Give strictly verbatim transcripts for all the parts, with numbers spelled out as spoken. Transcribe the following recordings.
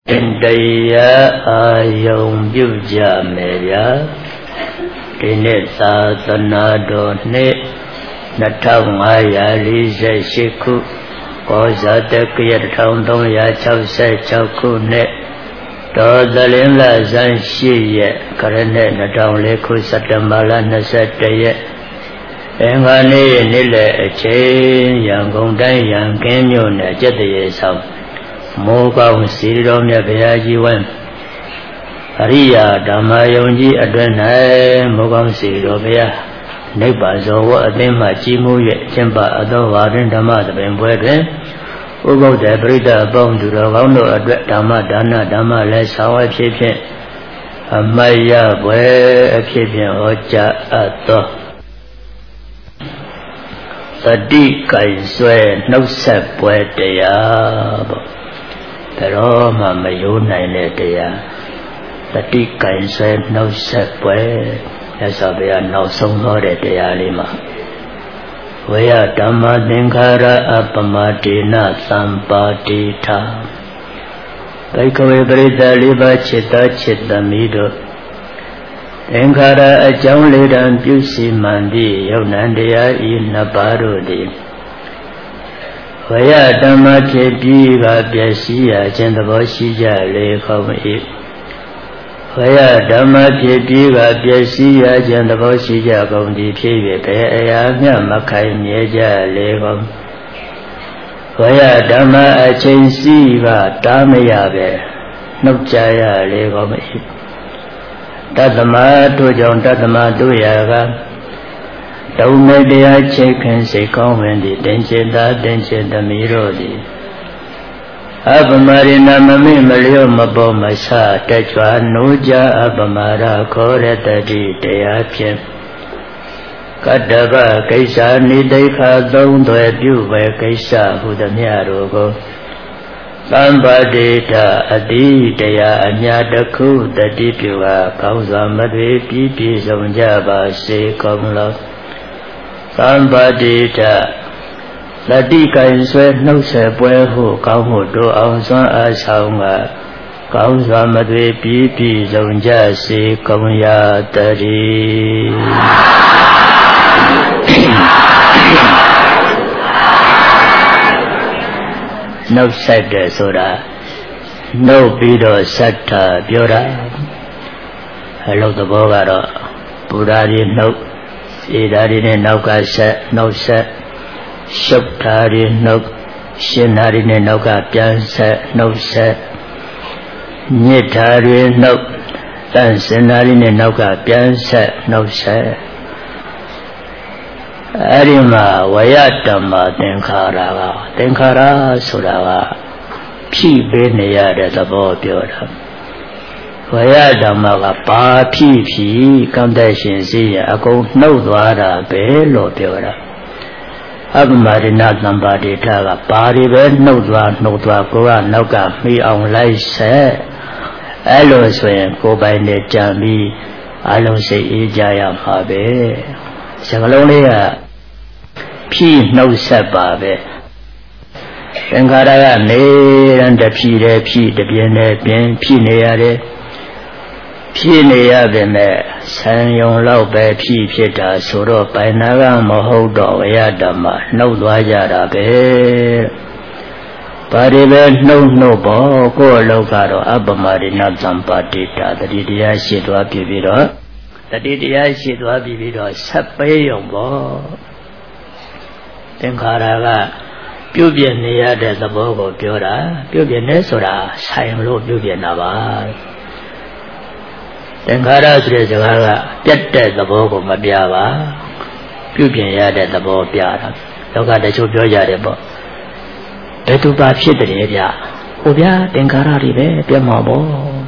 Indaya ayong byuja meya Dine sasanado ne Natangaya lisa shiku Kozate kiyat thong tong ya chau se chau ku ne Dodalin la zan shi ye Karane natang leku satamala nasate ye Engane nile eche Yang kong dan yang kenyo ne jataye sao Mô Cao Sĩ Đô Nhật Bia Di Quân Ariya Dhamma Yongji Adwen Hai Mô Cao Sĩ Đô Bia Niết Bản Dô Vô Adwen Mà Chi Mô Yệ Chân Bà Adô Hòa Đến Dhamma Tập Bình Bùi Tuyên Ú Gâu Tế Prita Bông Chủ Đồ Gáo Nô Adwen Dhamma Dana Dhamma Lê Sao Ai Phía Phiên Amaya Bùi Phía Phiên Ô Cha Ato Tadi Cảnh Xuê Nốc Sẹp Bùi Tìa Bùi Pero mà mày vô này nè thì à ta đi cảnh xem nấu sạch quê ya sao bây giờ nấu xong thôi để thì à đi mà với à dhamma thingkara apamatina sampatita cái câu Prita liba chitta chitta mido thingkara ở trong lễ đàn biểu sĩ màn đi yêu nạn đi à in na baro đi Vaya Dhamma Che Pi Ga Pya Si Ya Chen Thabo Si Ja Le Khom I Vaya Dhamma Che Pi Ga Pya Si Ya Chen Thabo Si Ja Khom Di Phie Yue Phe Aya Mya Ma Khai Mye Ja Le Khom Vaya Dhamma A Chen Si Ga Ta Ma Ya Be Nok Ja Ya Le Khom I Tathama Tu Jong Tathama Tu Ya Ga Đâu mấy đứa chế khen sẽ có nguyện đi đến trên đó đến trên đó mỹ rồi đi Abhamarina mà mi mà liêu mà bồ mà xa Tế chua nụ cha Abhamara khổ rê ta đi tế áp phiên Cát đà bà cây xa ni đầy khá đông tuệ biểu về cây xa hù đà nhà rô cô Samba đi ta a đi tế a nhà đà khu ta đi biểu à Cao xa mất về bí bí dòng cha bà sẽ công lọc Sampatita Lati Cảnh Xuê Nốc Sẻ Bùi Hù Cao Hù Đô Ông Xoan A Sao Ngạ Cao Xoan Mật Vê Bí Bí Dòng Gia Sĩ Công Ya Tari Nốc Sẻ Đề Sô Đà Nốc Bí Đô Sát Thà Biô Đà Lốc Tô Bô Gà Đô Bù Đà Đi Nốc Idari ne nauka set nauset Shukthari nauk Shinhari ne nauka pyan set nauset Nithari nauk Tan Sinhari ne nauka pyan set nauset Arima Vayatama Thingkara ga Thingkara Sura ga Phi Be Ne Ya De Thabo Pyo Da Vaya Dhamma Ga Pa Phi Phi Kam Thai Shin Si Ya Akong Nau Twa Da Be Lo Pyo Da Abhamarina Sampatita Ga Pa Ri Be Nau Twa Nau Twa Ko Ga Nau Ka Mi Aung Lai Se Ai Lo So Yin Ko Pai Ne Chan Pi Ai Long Siat Ee Ja Ya Ma Be Saka Long Le Ga Phi Nau Sat Pa Be Thingkara Ga Ne Ran Ta Phi De Phi Ta Pien De Pien Phi Ne Ya De Phi Ne Ya Be Me San Yong Lao Be Phi Phit Da So Do Pai Na Ga Ma Hout Do Vaya Dhamma Nau Twa Ja Da Be Pa Ri Be Nau Nau Po Ko Lau Ka Do Abhamarina Sampatita Tati Taya Shi Twa Pi Pi Do Tati Taya Shi Twa Pi Pi Do Sat Pe Yong Po Thingkara Ga ပြုပြင်နေရတဲ့သဘောကိုပြောတာပြုပြင်နေဆိုတာဆိုင်လို့ပြုပြင်တာပါသင်္ခါရဆိုတဲ့စကားကပြတ်တဲ့သဘောကိုမပြပါပြုပြင်ရတဲ့သဘောပြတာလောကတချို့ပြောကြတယ်ပေါ့ဘယ်သူပါဖြစ်တယ်ဗျဟိုဗျာသင်္ခါရတွေပဲပြတ်မှာပေါ့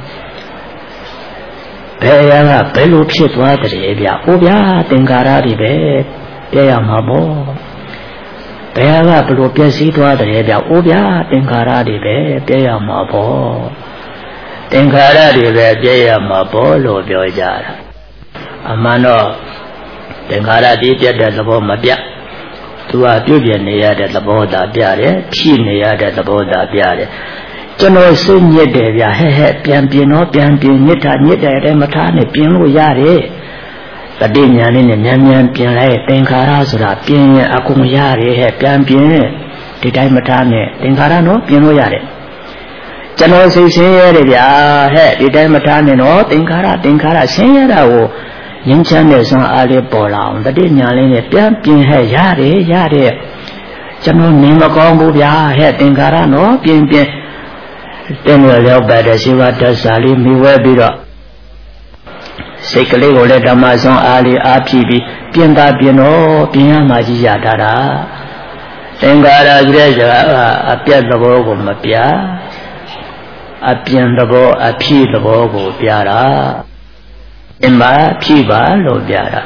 ဘယ်အရာကဘယ်လိုဖြစ်သွားတယ်ဗျဟိုဗျာသင်္ခါရတွေပဲပြတ်ရမှာပေါ့ဘယ်ဟာကဘလို့ပြည့်စည်သွားတယ်ဗျအိုးဗျာသင်္ခါရတွေပဲပြည့်ရမှာပေါ့သင်္ခါရတွေပဲပြည့်ရမှာပေါ့လို့ပြောကြတာအမှန်တော့သင်္ခါရတွေပြတ်တဲ့သဘောမပြသူကပြုပြင်နေရတဲ့သဘောသာပြတယ်ဖြည့်နေရတဲ့သဘောသာပြတယ်ကျွန်တော်စိတ်ညစ်တယ်ဗျာဟဲ့ဟဲ့ပြန်ပြင်တော့ပြန်ပြင်ညစ်တာညစ်တယ်တဲ့မထားနဲ့ပြင်လို့ရတယ်တတိညာလေးနဲ့မြန်မြန်ပြင်လိုက်သင်္ခါရဆိုတာပြင်ရင်အကုန်ရတယ်ဟဲ့ပြန်ပြင်ဒီတိုင်းမထားနဲ့သင်္ခါရနော်ပြင်လို့ရတယ်ကျွန်တော်စိတ်ဆင်းရဲတယ်ဗျာဟဲ့ဒီတိုင်းမထားနဲ့နော်သင်္ခါရသင်္ခါရဆင်းရဲတာကိုငြိမ်းချမ်းတဲ့ဆွမ်းအားလေးပေါ်လာအောင်တတိညာလေးနဲ့ပြန်ပြင်ဟဲ့ရတယ်ရတယ်ကျွန်တော်နေမကောင်းဘူးဗျာဟဲ့သင်္ခါရနော်ပြင်ပြင်တင်းရရောက်ပါတဲ့ရှိဝတ္တစာလေးမိဝဲပြီးတော့စိတ်ကလေးကိုလည်းဓမ္မဆွမ်းအားလေးအားဖြည့်ပြီးပြင်တာပြင်တော့ပြင်ရမှကြီးရတာတာသင်္ခါရကြတဲ့စကားအပြတ်သဘောကိုမပြအပြင်သဘောအဖြည့်သဘောကိုပြတာအင်းပါဖြည့်ပါလို့ပြတာ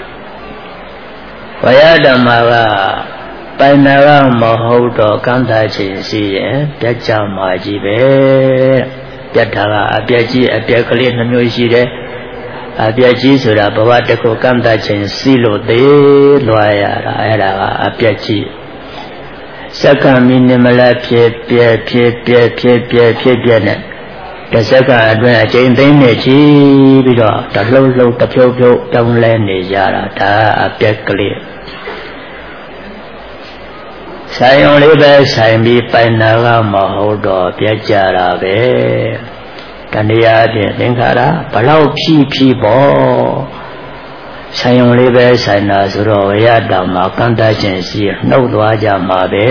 ဝယဓမ္မကပိုင်နာကမဟုတ်တော့ကံတာချင်းစီရင်ပြတ်ကြမှာကြီးပဲပြတ်တာကအပြတ်ကြီးအပြတ်ကလေးနှမျိုးရှိတယ်အပြတ်ကြီးဆိုတာဘဝတစ်ခုကံတာချင်းစီလို့သေးလွှာရတာအဲ့ဒါကအပြတ်ကြီးစက္ကန့်မိနစ်မလားဖြစ်ပြဲဖြစ်ပြဲဖြစ်ပြဲဖြစ်ပြဲနဲ့တစ်စက္ကန့်အတွင်းအချိန်သိမ်းနေချီပြီးတော့တလှုပ်လှုပ်တဖြုတ်ဖြုတ်တောင်းလဲနေကြတာဒါအပြတ်ကလေးဆိုင်ုံလေးပဲဆိုင်ပြီးပိုင်နာကမဟုတ်တော့ပြတ်ကြတာပဲတဏှာဖြင့်သင်္ခါရဘလောက်ဖြီးဖြီးပေါ့ဆိုင်ုံလေးပဲဆိုင်တာဆိုတော့ဝိရတံမှာကံတခြင်းရှိနှုတ်သွားကြမှာပဲ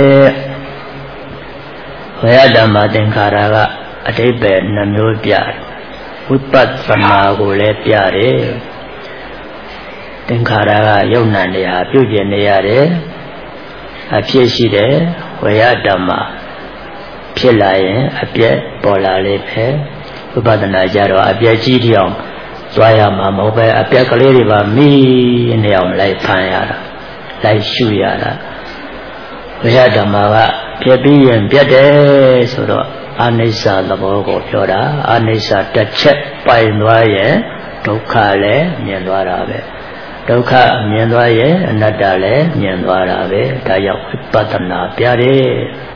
ဝိရတံမှာသင်္ခါရကအတိပ္ပယ်နှမျိုးပြဝိပဿနာကိုလည်းပြတယ်သင်္ခါရကယုံနာနေဟာပြုပြင်နေရတယ်အဖြစ်ရှိတယ်ဝေယဓမ္မဖြစ်လာရင်အပြည့်ပေါ်လာလိမ့်မယ်ဝိပဿနာကြတော့အပြည့်ကြီးတောင်သွားရမှာမဟုတ်ပဲအပြည့်ကလေးတွေပါမိနေအောင်လိုက်ဖန်ရတာလိုက်ရှုရတာဝေယဓမ္မကဖြစ်ပြီးရင်ပြတ်တယ်ဆိုတော့အနိစ္စသဘောကိုပြောတာအနိစ္စတစ်ချက်ပိုင်သွားရင်ဒုက္ခလည်းမြင်သွားတာပဲဒုက္ခမြင်သွားရဲ့အနတ္တလည်းမြင်သွားတာပဲဒါကြောင့်ဝိပဿနာပြတယ်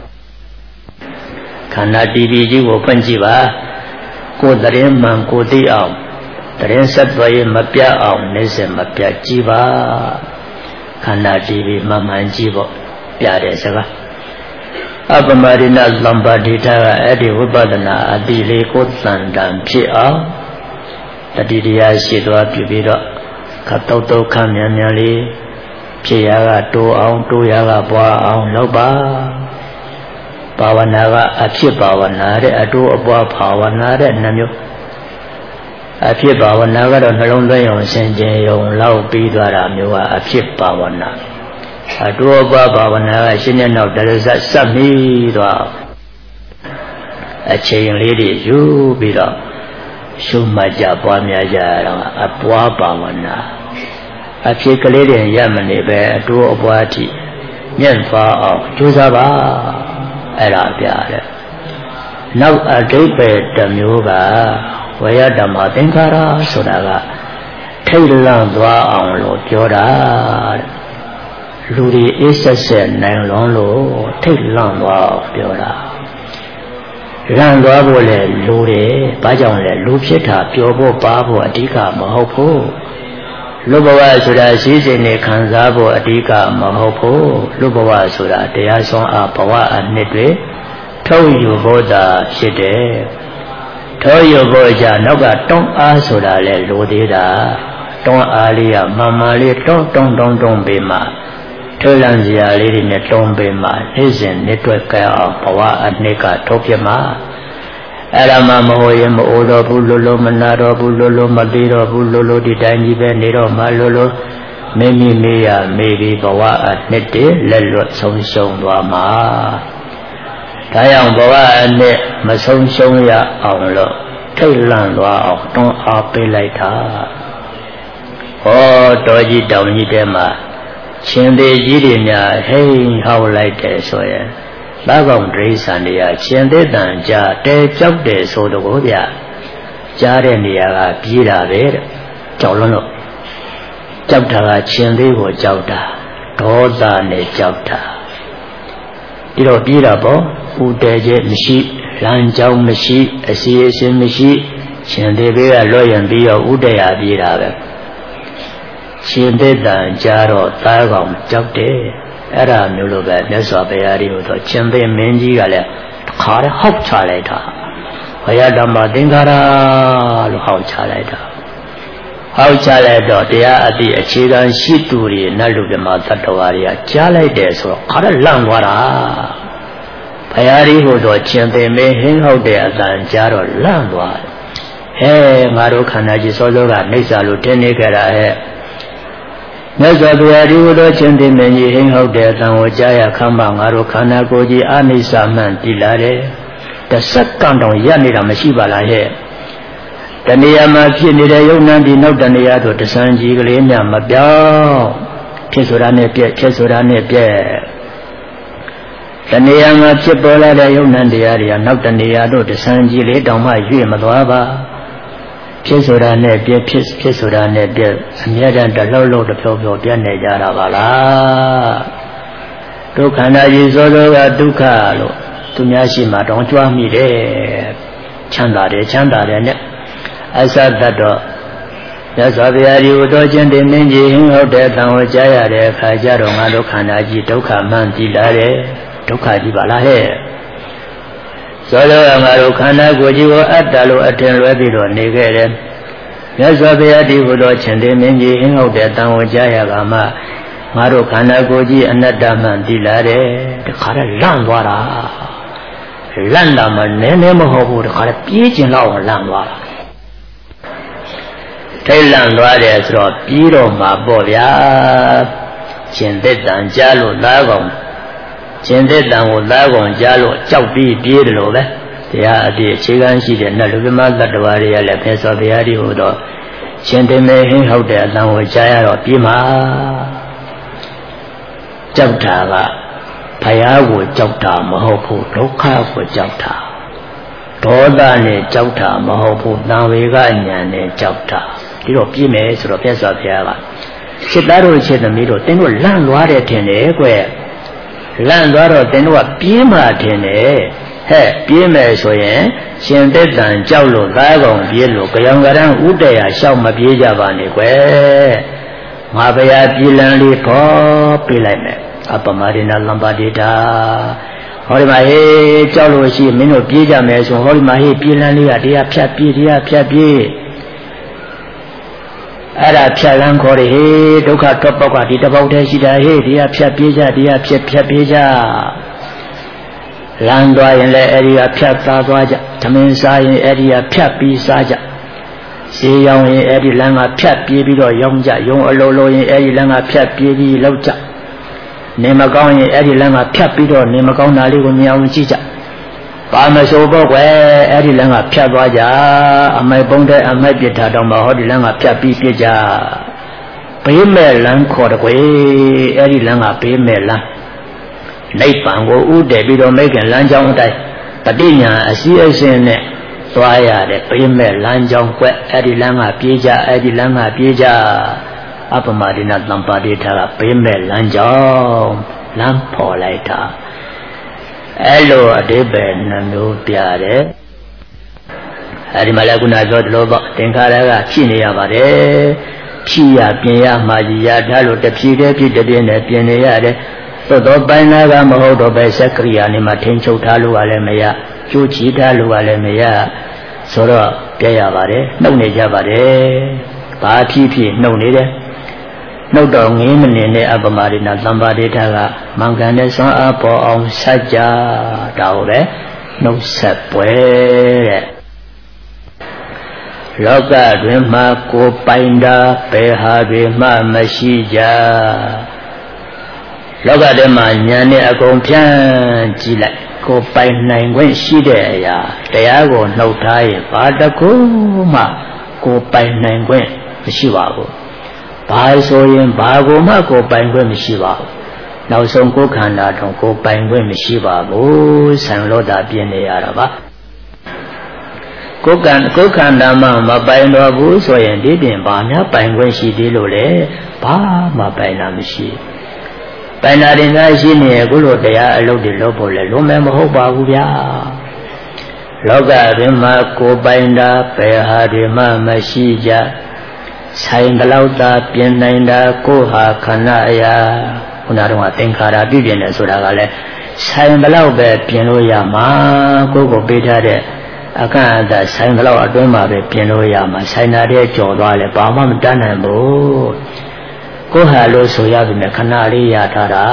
ခန္ဓာတီးပြီးကြီးကိုဖွင့်ကြည့်ပါကိုယ်တရင်မှန်ကိုသိအောင်တရင်ဆက်သွယ်ရင်မပြတ်အောင်နေစမပြတ်ကြည့်ပါခန္ဓာတီးပြီးမှန်မှန်ကြည့်ဖို့ပြတယ်စကားအပမရိဏသံပါတိတာကအဲ့ဒီဝိပဿနာအတိလေးကိုသံတန်ဖြစ်အောင်တတိတရားရှိသွားပြီပြီးတော့ခတ်တော့တော့ခံမြန်မြန်လေးဖြစ်ရကတိုးအောင်တိုးရကပွားအောင်လုပ်ပါဘာဝနာကအဖြစ်ဘာဝနာတဲ့အတိုးအပွားဘာဝနာတဲ့နှမျိုးအဖြစ်ဘာဝနာကတော့နှလုံးသွင်းအောင်ဆင်ခြင်ရုံလောက်ပြီးသွားတာမျိုးကအဖြစ်ဘာဝနာအတိုးအပွားဘာဝနာကရှင်းတဲ့နောက်တရဇတ်စပ်ပြီးတော့အချိန်လေးတွေယူပြီးတော့ရှုမှတ်ကြပွားများကြတော့အပွားဘာဝနာအဖြစ်ကလေးတွေရမနေပဲအတိုးအပွားအထိမြင့်သွားအောင်ကြိုးစားပါအဲ့ဒါပြတယ်နောက်အဓိပ္ပာယ်တစ်မျိုးကဝေယဓမ္မသင်္ခါရဆိုတာကထိတ်လန့်သွားအောင်လို့ပြောတာလူတွေအေးဆက်ဆက်နိုင်လွန်လို့ထိတ်လန့်သွားအောင်ပြောတာလန့်သွားဖို့လေလူတွေဘာကြောင့်လဲလူဖြစ်တာပျော်ဖို့ပါဖို့အဓိကမဟုတ်ဘူးလူဘဝဆိုတာရှိစဉ်နဲ့ခံစားဖို့အဓိကမဟုတ်ဘူးလူဘဝဆိုတာတရားဆုံးအဘဝအနှစ်တွေထုတ်ယူဖို့သာဖြစ်တယ်ထုတ်ယူဖို့ကြနောက်ကတွန်းအားဆိုတာလေလိုသေးတာတွန်းအားလေးကမှန်မှန်လေးတွန်းတွန်းတွန်းတွန်းပေးမှထွေးလန့်စရာလေးတွေနဲ့တွန်းပေးမှနေ့စဉ်နေ့တွက်ကဲအောင်ဘဝအနှစ်ကထုတ်ပြမှအဲ့ဒါမှမဟုတ်ရင်မအိုတော့ဘူးလို့လို့မနာတော့ဘူးလို့လို့မသေးတော့ဘူးလို့လို့ဒီတိုင်းကြီးပဲနေတော့မှလို့လို့မိမိမေးရမေးပြီးဘဝအနှစ်တည်းလက်လွတ်ဆုံးရှုံးသွားမှာဒါကြောင့်ဘဝအနှစ်မဆုံးရှုံးရအောင်လို့ထိတ်လန့်သွားအောင်တွန်းအားပေးလိုက်တာဟောတော်ကြီးတောင်ကြီးတဲမှာရှင်သေးကြီးတွေများဟိန်းဟောက်လိုက်တယ်ဆိုရင်သားကောင်ဒိဋ္ဌာန်တွေကရှင်သေးတန်ကြတဲကြောက်တယ်ဆိုတော့ဗျာကြားတဲ့နေရာကပြေးတာပဲတဲ့ကြောက်လွန်းလို့ကြောက်တာကရှင်သေးကိုကြောက်တာဒေါသနဲ့ကြောက်တာဒီတော့ပြေးတာပေါ့ဦးတဲကျဲမရှိလမ်းကြောင်းမရှိအစီအစဉ်မရှိရှင်သေးဘေးကလွတ်ရင်ပြီးတော့ဥဒရာပြေးတာပဲရှင်သေးတန်ကြတော့သားကောင်ကြောက်တယ်အဲ့ဒါမျိုးလိုပဲမြတ်စွာဘုရားကြီးဟိုတော့ရှင်သေးမင်းကြီးကလည်းခါရဟောက်ချလိုက်တာဘုရားဓမ္မသင်္ကာရလို့ဟောက်ချလိုက်တာဟောက်ချလိုက်တော့တရားအတိအခြေခံရှိသူတွေနတ်လူဓမ္မသတ္တဝါတွေကကြားလိုက်တယ်ဆိုတော့ခါရလန့်သွားတာဘုရားကြီးဟိုတော့ရှင်သေးမင်းဟင်းဟုတ်တဲ့အတန်ကြားတော့လန့်သွားတယ်ဟဲ့ငါတို့ခန္ဓာကြီးစောစောကနှိစ္စလို့တင်းနေကြတာဟဲ့မြတ်စွာဘုရားဒီလိုချင်းတင်မင်းကြီးဟင်းဟုတ်တဲ့အတန်ကိုကြားရခမ်းပါငါတို့ခန္ဓာကိုယ်ကြီးအနိစ္စမှန်တည်လာတယ်တစ်စက္ကန့်တောင်ရပ်နေတာမရှိပါလားဟဲ့တဏှာမှာဖြစ်နေတဲ့ယုံနာဒီနောက်တဏှာတို့တဆန်းကြီးကလေးများမပြောင်းဖြစ်ဆိုတာနဲ့ပြက်ဖြစ်ဆိုတာနဲ့ပြက်တဏှာမှာဖြစ်ပေါ်လာတဲ့ယုံနာတရားတွေကနောက်တဏှာတို့တဆန်းကြီးလေးတောင်မှရွေ့မသွားပါဖြစ်ဆိုတာနဲ့ပြည့်ဖြစ်ဖြစ်ဆိုတာနဲ့ပြည့်အမြဲတမ်းတလှုပ်လှုပ်တဖြောဖြောပြတ်နေကြတာပါလားဒုက္ခန္တာကြီးစောစောကဒုက္ခလို့သူများရှိမှတောင်ကြွားမိတယ်ချမ်းသာတယ်ချမ်းသာတယ်နဲ့အစတတ်တော့မြတ်စွာဘုရားကြီးဟူသောခြင်းတင်မင်းကြီးဟင်းဟုတ်တဲ့သံကိုကြားရတဲ့အခါကျတော့ငါဒုက္ခန္တာကြီးဒုက္ခမှန်တည်လာတယ်ဒုက္ခကြီးပါလားဟဲ့သောသောငါတို့ခန္ဓာကိုယ်ကြီးကိုအတ္တလို့အထင်လွဲပြီးတော့နေခဲ့တယ်မြတ်စွာဘုရားဒီဟူသောရှင်သေမင်းကြီးဟင်းဟုတ်တဲ့တန်ကိုကြားရကမှငါတို့ခန္ဓာကိုယ်ကြီးအနတ္တမှန်တည်လာတယ်တခါတည်းလန့်သွားတာလန့်တာမှနည်းနည်းမဟုတ်ဘူးတခါတည်းပြေးကျင်တော့လန့်သွားတာထိတ်လန့်သွားတယ်ဆိုတော့ပြေးတော့မှာပေါ့ဗျာရှင်သက်တန်ကြားလို့သားကောင်ရှင်သက်တန်ကိုသားကောင်ကြားလို့ကြောက်ပြီးပြေးတယ်လို့ပဲတရားအပြည့်အခြေခံရှိတဲ့နတ်လူဓမ္မသတ္တဝါတွေကလည်းဖေသောတရားတွေဟိုတော့ရှင်သေမေဟင်းဟုတ်တဲ့အတန်ကိုကြားရတော့ပြေးမှာကြောက်တာကဘုရားကိုကြောက်တာမဟုတ်ဘူးဒုက္ခကိုကြောက်တာဒေါသနဲ့ကြောက်တာမဟုတ်ဘူးသံဝေကညာနဲ့ကြောက်တာဒီတော့ပြေးမယ်ဆိုတော့မြတ်စွာဘုရားကစိတ်သားတို့စိတ်သမီးတို့သင်တို့လန့်သွားတယ်ထင်တယ်ကွလန့်သွားတော့သင်တို့ကပြေးမှထင်တယ်ဟဲ့ပြေးမယ်ဆိုရင်ရှင်သက်တန်ကြောက်လို့သားကောင်ပြေးလို့ကြောင်ကရန်ဥတရာလျှောက်မပြေးကြပါနဲ့ကွငါဘုရားပြေးလန်းလေးပေါ်ပြေးလိုက်မယ်အပမရိဏလံပါတိတာဟောဒီမှာဟေးကြောက်လို့ရှိမင်းတို့ပြေးကြမယ်ဆိုဟောဒီမှာဟေးပြေးလန်းလေးကတရားဖြတ်ပြေးတရားဖြတ်ပြေးအဲ့ဒါဖြတ်လန်းခေါ်တယ်ဟေးဒုက္ခထွက်ပေါက်ကဒီတစ်ပေါက်တည်းရှိတာဟေးတရားဖြတ်ပြေးကြတရားဖြတ်ဖြတ်ပြေးကြလမ်းသွားရင်လည်းအဲ့ဒီကဖြတ်သားသွားကြသမင်းစားရင်အဲ့ဒီကဖြတ်ပြီးစားကြဈေးရောင်းရင်အဲ့ဒီလမ်းကဖြတ်ပြေးပြီးတော့ရောင်းကြရုံအလုံးလုံးရင်အဲ့ဒီလမ်းကဖြတ်ပြေးပြီးလောက်ကြနေမကောင်းရင်အဲ့ဒီလမ်းကဖြတ်ပြီးတော့နေမကောင်းတာလေးကိုမြင်အောင်ကြည့်ကြပါမစိုးပေါ့ကွယ်အဲ့ဒီလမ်းကဖြတ်သွားကြအမိုက်ပုံးတဲ့အမိုက်ပြစ်ထားတော့မှဟောဒီလမ်းကဖြတ်ပြီးပြစ်ကြဘေးမဲ့လမ်းခေါ်တယ်ကွယ်အဲ့ဒီလမ်းကဘေးမဲ့လမ်းနိဗ္ဗာန်ကိုဥတည်ပြီးတော့မိခင်လမ်းကြောင်းအတိုင်းတတိညာအစည်းအစင်းနဲ့သွားရတဲ့ဘေးမဲ့လမ်းကြောင်းကွယ်အဲ့ဒီလမ်းကပြေးကြအဲ့ဒီလမ်းကပြေးကြအပမရိဏတံပါတိထာကဘေးမဲ့လမ်းကြောင်းလမ်းဖော်လိုက်တာအဲ့လိုအဓိပ္ပာယ်နှမျိုးပြတယ်အဲ့ဒီမှာလည်းခုနပြောသလိုပေါ့သင်္ခါရကဖြစ်နေရပါတယ်ဖြစ်ရပြင်ရမှာကြီးရဒါလို့တဖြည်းတည်းဖြစ်တည်းနဲ့ပြင်နေရတယ်သို့တော့ပိုင်းနာကမဟုတ်တော့ပဲစက္ကရိယာနေမှာထိန်ချုပ်ထားလို့ကလည်းမရကျိုးချီထားလို့ကလည်းမရဆိုတော့ပြရပါတယ်နှုတ်နေကြပါတယ်ဘာဖြစ်ဖြစ်နှုတ်နေတယ်နှုတ်တော်ငင်းမနေတဲ့အပမရိဏသံပါတိထာကမင်္ဂန်နဲ့ဆွမ်းအားပေါ်အောင်ဆက်ကြတာဟုတ်ပဲနှုတ်ဆက်ပွဲတဲ့လောကတွင်မှာကိုပိုင်တာဘယ်ဟာတွေမှမရှိကြလောကထဲမှာညာနဲ့အကုန်ဖြန်းကြည့်လိုက်ကိုပိုင်နိုင်ခွင့်ရှိတဲ့အရာတရားကိုနှုတ်ထားရင်ဘာတစ်ခုမှကိုပိုင်နိုင်ခွင့်မရှိပါဘူးဘာဆိုရင်ဘာကိုမှကိုပိုင်ခွင့်မရှိပါဘူးနောက်ဆုံးကိုယ်ခန္ဓာတော့ကိုပိုင်ခွင့်မရှိပါဘူးဆံလို့တာပြင်းနေရတာပါကိုယ်ကံကိုယ်ခန္ဓာမှမပိုင်တော့ဘူးဆိုရင်ဒီပြင်ဘာများပိုင်ခွင့်ရှိသေးလို့လဲဘာမှပိုင်တာမရှိပိုင်တာတင်သားရှိနေခုလိုတရားအလုပ်တွေလုပ်ဖို့လဲလုံးမဲမဟုတ်ပါဘူးဗျာလောကတွင်မှာကိုယ်ပိုင်တာဘယ်ဟာတွေမှမရှိကြဆိုင်တလောက်သာပြင်နိုင်တာကိုယ်ဟာခန္ဓာအရာခုနကတော့သင်္ခါရပြုပြင်တယ်ဆိုတာကလည်းဆိုင်တလောက်ပဲပြင်လို့ရမှာကိုယ်ကိုပေးထားတဲ့အကန့်အသတ်ဆိုင်တလောက်အတွင်းမှာပဲပြင်လို့ရမှာဆိုင်တာတဲ့ကြော်သွားလဲဘာမှမတတ်နိုင်ဘူးကိုယ်ဟာလို့ဆိုရပြီနဲ့ခဏလေးရထားတာ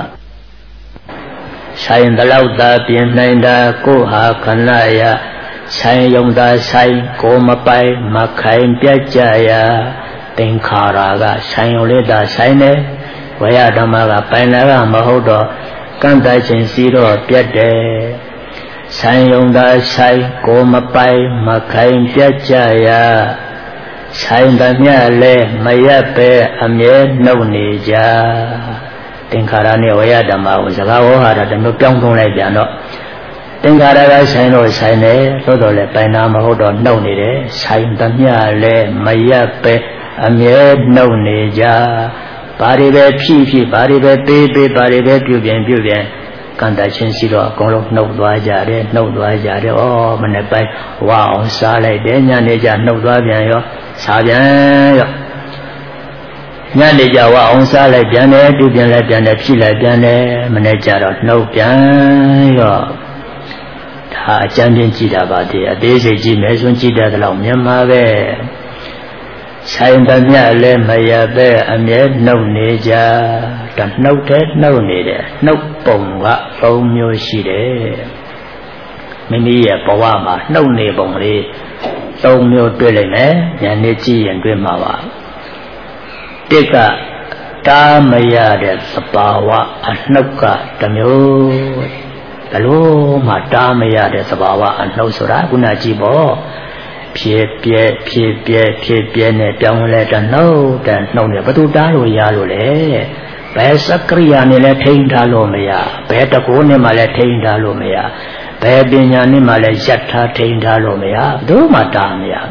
ဆိုင်တလောက်သာပြင်နိုင်တာကိုယ်ဟာခန္ဓာအရာဆိုင်ယုံသာဆိုင်ကိုမပိုင်မခိုင်ပြတ်ကြရာသင်္ခါရကဆိုင်ယုံလေးသာဆိုင်နေဝေယဓမ္မကပိုင်လာကမဟုတ်တော့ကန့်တတ်ခြင်းစီတော့ပြတ်တယ်ဆိုင်ယုံသာဆိုင်ကိုမပိုင်မခိုင်ပြတ်ကြရာဆိုင်သမျှလဲမရက်ပဲအမြဲနှုတ်နေကြသင်္ခါရနဲ့ဝေယဓမ္မကိုစကားဝေါဟာတာတမျိုးပြောင်းသုံးလိုက်ပြန်တော့သင်္ခါရကဆိုင်တော့ဆိုင်တယ်သို့တော်လည်းပိုင်နာမဟုတ်တော့နှုတ်နေတယ်ဆိုင်သမျှလဲမရက်ပဲအမြဲနှုတ်နေကြဘာတွေပဲဖြည့်ဖြည့်ဘာတွေပဲပေးပေးဘာတွေပဲပြုပြင်ပြုပြင်ကံတချင်းရှိတော့အကုန်လုံးနှုတ်သွားကြတယ်နှုတ်သွားကြတယ်ဩမနေ့ပိုင်းဝအောင်စားလိုက်တယ်ညနေကျနှုတ်သွားပြန်ရောစားပြန်ရောညနေကျဝအောင်စားလိုက်ပြန်တယ်ပြုပြင်လိုက်ပြန်တယ်ဖြည့်လိုက်ပြန်တယ်မနေ့ကျတော့နှုတ်ပြန်ရောဒါအကျဉ်းချင်းကြည့်တာပါတည်းအသေးစိတ်ကြည့်မယ်ဆိုကြည့်တဲ့လောက်မြန်မာပဲဆိုင်သမျှလည်းမရပဲအမြဲနှုတ်နေကြဒါနှုတ်တဲ့နှုတ်နေတယ်နှုတ်ပုံကသုံးမျိုးရှိတယ်မိမိရဲ့ဘဝမှာနှုတ်နေပုံလေးသုံးမျိုးတွေ့လိမ့်မယ်ဉာဏ်နဲ့ကြည့်ရင်တွေ့မှာပါတစ်ကတားမရတဲ့သဘာဝအနှုတ်ကတစ်မျိုးဘလို့မှတားမရတဲ့သဘာဝအနှုတ်ဆိုတာခုနကြည့်ပေါ့ဖြစ်ပြဲဖြစ်ပြဲဖြစ်ပြဲနဲ့ပြောင်းလဲတဲ့နှုတ်တဲ့နှုတ်နဲ့ဘယ်သူတားလို့ရလို့လဲဘယ်စကရိယာနဲ့လည်းထိန်းထားလို့မရဘယ်တကူနဲ့မှလည်းထိန်းထားလို့မရဘယ်ပညာနဲ့မှလည်းရပ်ထားထိန်းထားလို့မရဘယ်သူမှတားမရ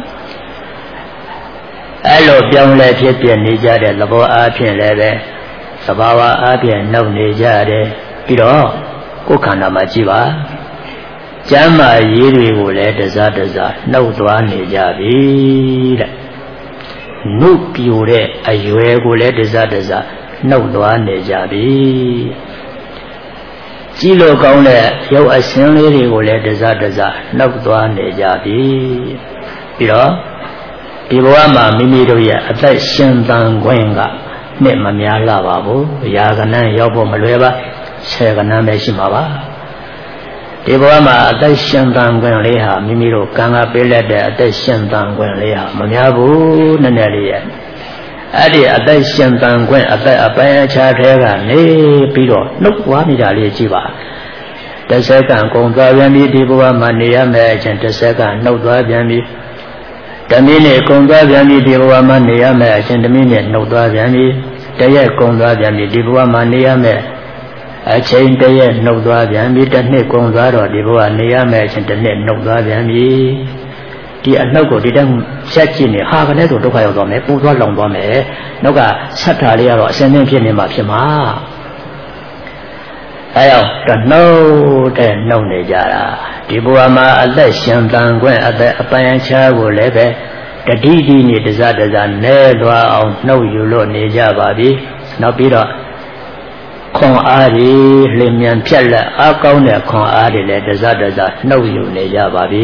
အဲ့လိုပြောင်းလဲဖြစ်ပြနေကြတဲ့သဘောအားဖြင့်လည်းပဲသဘာဝအားဖြင့်နှုတ်နေကြတယ်ပြီးတော့ကိုယ်ခန္ဓာမှာကြည့်ပါကျမ်းမာရေးတွေကိုလည်းတစားတစားနှုတ်သွားနေကြပြီတဲ့နှုတ်ပြိုတဲ့အရွယ်ကိုလည်းတစားတစားနှုတ်သွားနေကြပြီကြည့်လို့ကောင်းတဲ့ရုပ်အစင်းလေးတွေကိုလည်းတစားတစားနှုတ်သွားနေကြပြီပြီးတော့ဒီဘဝမှာမိမိတို့ရဲ့အသက်ရှင်သန်ခွင့်ကနှစ်မများလာပါဘူးရာကနန်းရောက်ဖို့မလွယ်ပါဆယ်ကနန်းပဲရှိမှာပါဒီဘဝမှာအသက်ရှင်သန်ခွင့်လေးဟာမိမိတို့ကံကပေးလက်တဲ့အသက်ရှင်သန်ခွင့်လေးဟာမများဘူးနည်းနည်းလေးရဲ့အဲ့ဒီအသက်ရှင်သန်ခွင့်အသက်အပိုင်းအခြားထဲကနေပြီးတော့နှုတ်သွားနေတာလေးကြည့်ပါတစ်စက္ကန့်ကုန်သွားပြန်ပြီဒီဘဝမှာနေရမယ်အချင်းတစ်စက္ကန့်နှုတ်သွားပြန်ပြီတမိနစ်ကုန်သွားပြန်ပြီဒီဘဝမှာနေရမယ်အချင်းတမိနစ်နှုတ်သွားပြန်ပြီတရက်ကုန်သွားပြန်ပြီဒီဘဝမှာနေရမယ်အချိန်တရက်နှုတ်သွားပြန်ပြီတစ်နှစ်ကုန်သွားတော့ဒီဘဝနေရမယ်အချိန်တစ်နှစ်နှုတ်သွားပြန်ပြီဒီအနှုတ်ကိုဒီတိုင်းဆက်ကြည့်နေဟာကလေးဆိုဒုက္ခရောက်သွားမယ်ပူသွားလောင်သွားမယ်နောက်ကဆက်ထားလေးကတော့အစင်းစင်းဖြစ်နေမှာဖြစ်မှာအဲရောက်တနှုတ်တဲ့နှုတ်နေကြတာဒီဘဝမှာအသက်ရှင်သန်ခွင့်အသက်အပန်းအခြားကိုလည်းပဲတတိတိနေတစားတစားနဲသွားအောင်နှုတ်ယူလို့နေကြပါပြီနောက်ပြီးတော့ခွန်အားတွေလျင်မြန်ဖြတ်လက်အားကောင်းတဲ့ခွန်အားတွေလည်းတစားတစားနှုတ်ယူနေကြပါပြီ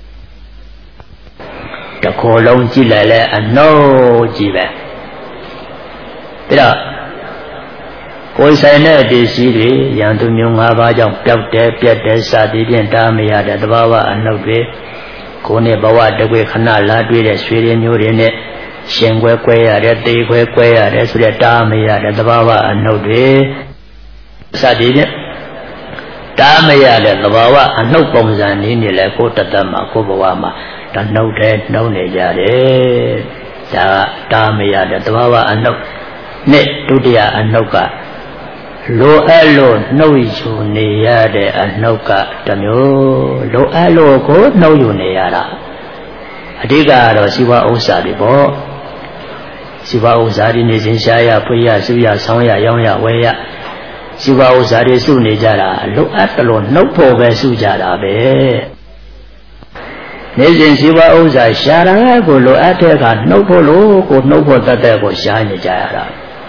တခိုးလုံးကြည့်လိုက်လဲအနှုတ်ကြည့်ပဲပြီးတော့ကိုယ်ဆိုင်တဲ့ပစ္စည်းတွေရန်သူမျိုး၅ပါးကြောင့်ပျောက်တယ်ပြက်တယ်စသည်ဖြင့်တားမရတဲ့တဘာဝအနှုတ်တွေကိုယ်နဲ့ဘဝတကွေခဏလာတွေ့တဲ့ဆွေရင်းမျိုးတွေနဲ့ရှင်ခွဲခွဲရတဲ့တေခွဲခွဲရတဲ့ဆိုတဲ့တားမရတဲ့တဘာဝအနှုတ်တွေစသည်ဖြင့်တားမရတဲ့တဘာဝအနှုတ်ပုံစံနည်းနဲ့လဲကိုယ်တသက်မှာကိုယ်ဘဝမှာတနှုတ်တဲ့နှုတ်နေကြတယ်ဒါကတားမရတဲ့တဘာဝအနှုတ်နဲ့ဒုတိယအနှုတ်ကလိုအပ်လို့နှုတ်ယူနေရတဲ့အနှုတ်ကတစ်မျိုးလိုအပ်လို့ကိုနှုတ်ယူနေရတာအဓိကကတော့စီဝါဥစ္စာတွေပေါ့စီဝါဥစ္စာတွေနေစဉ်ရှားရဖွေးရစုရဆောင်းရရောင်းရဝဲရစီဝါဥစ္စာတွေစုနေကြတာလိုအပ်တယ်လို့နှုတ်ဖို့ပဲစုကြတာပဲနေစဉ်စီဝါဥစ္စာရှာရကိုလိုအပ်တဲ့ကနှုတ်ဖို့လို့ကိုနှုတ်ဖို့တတ်တဲ့ကိုရှာနေကြရတာ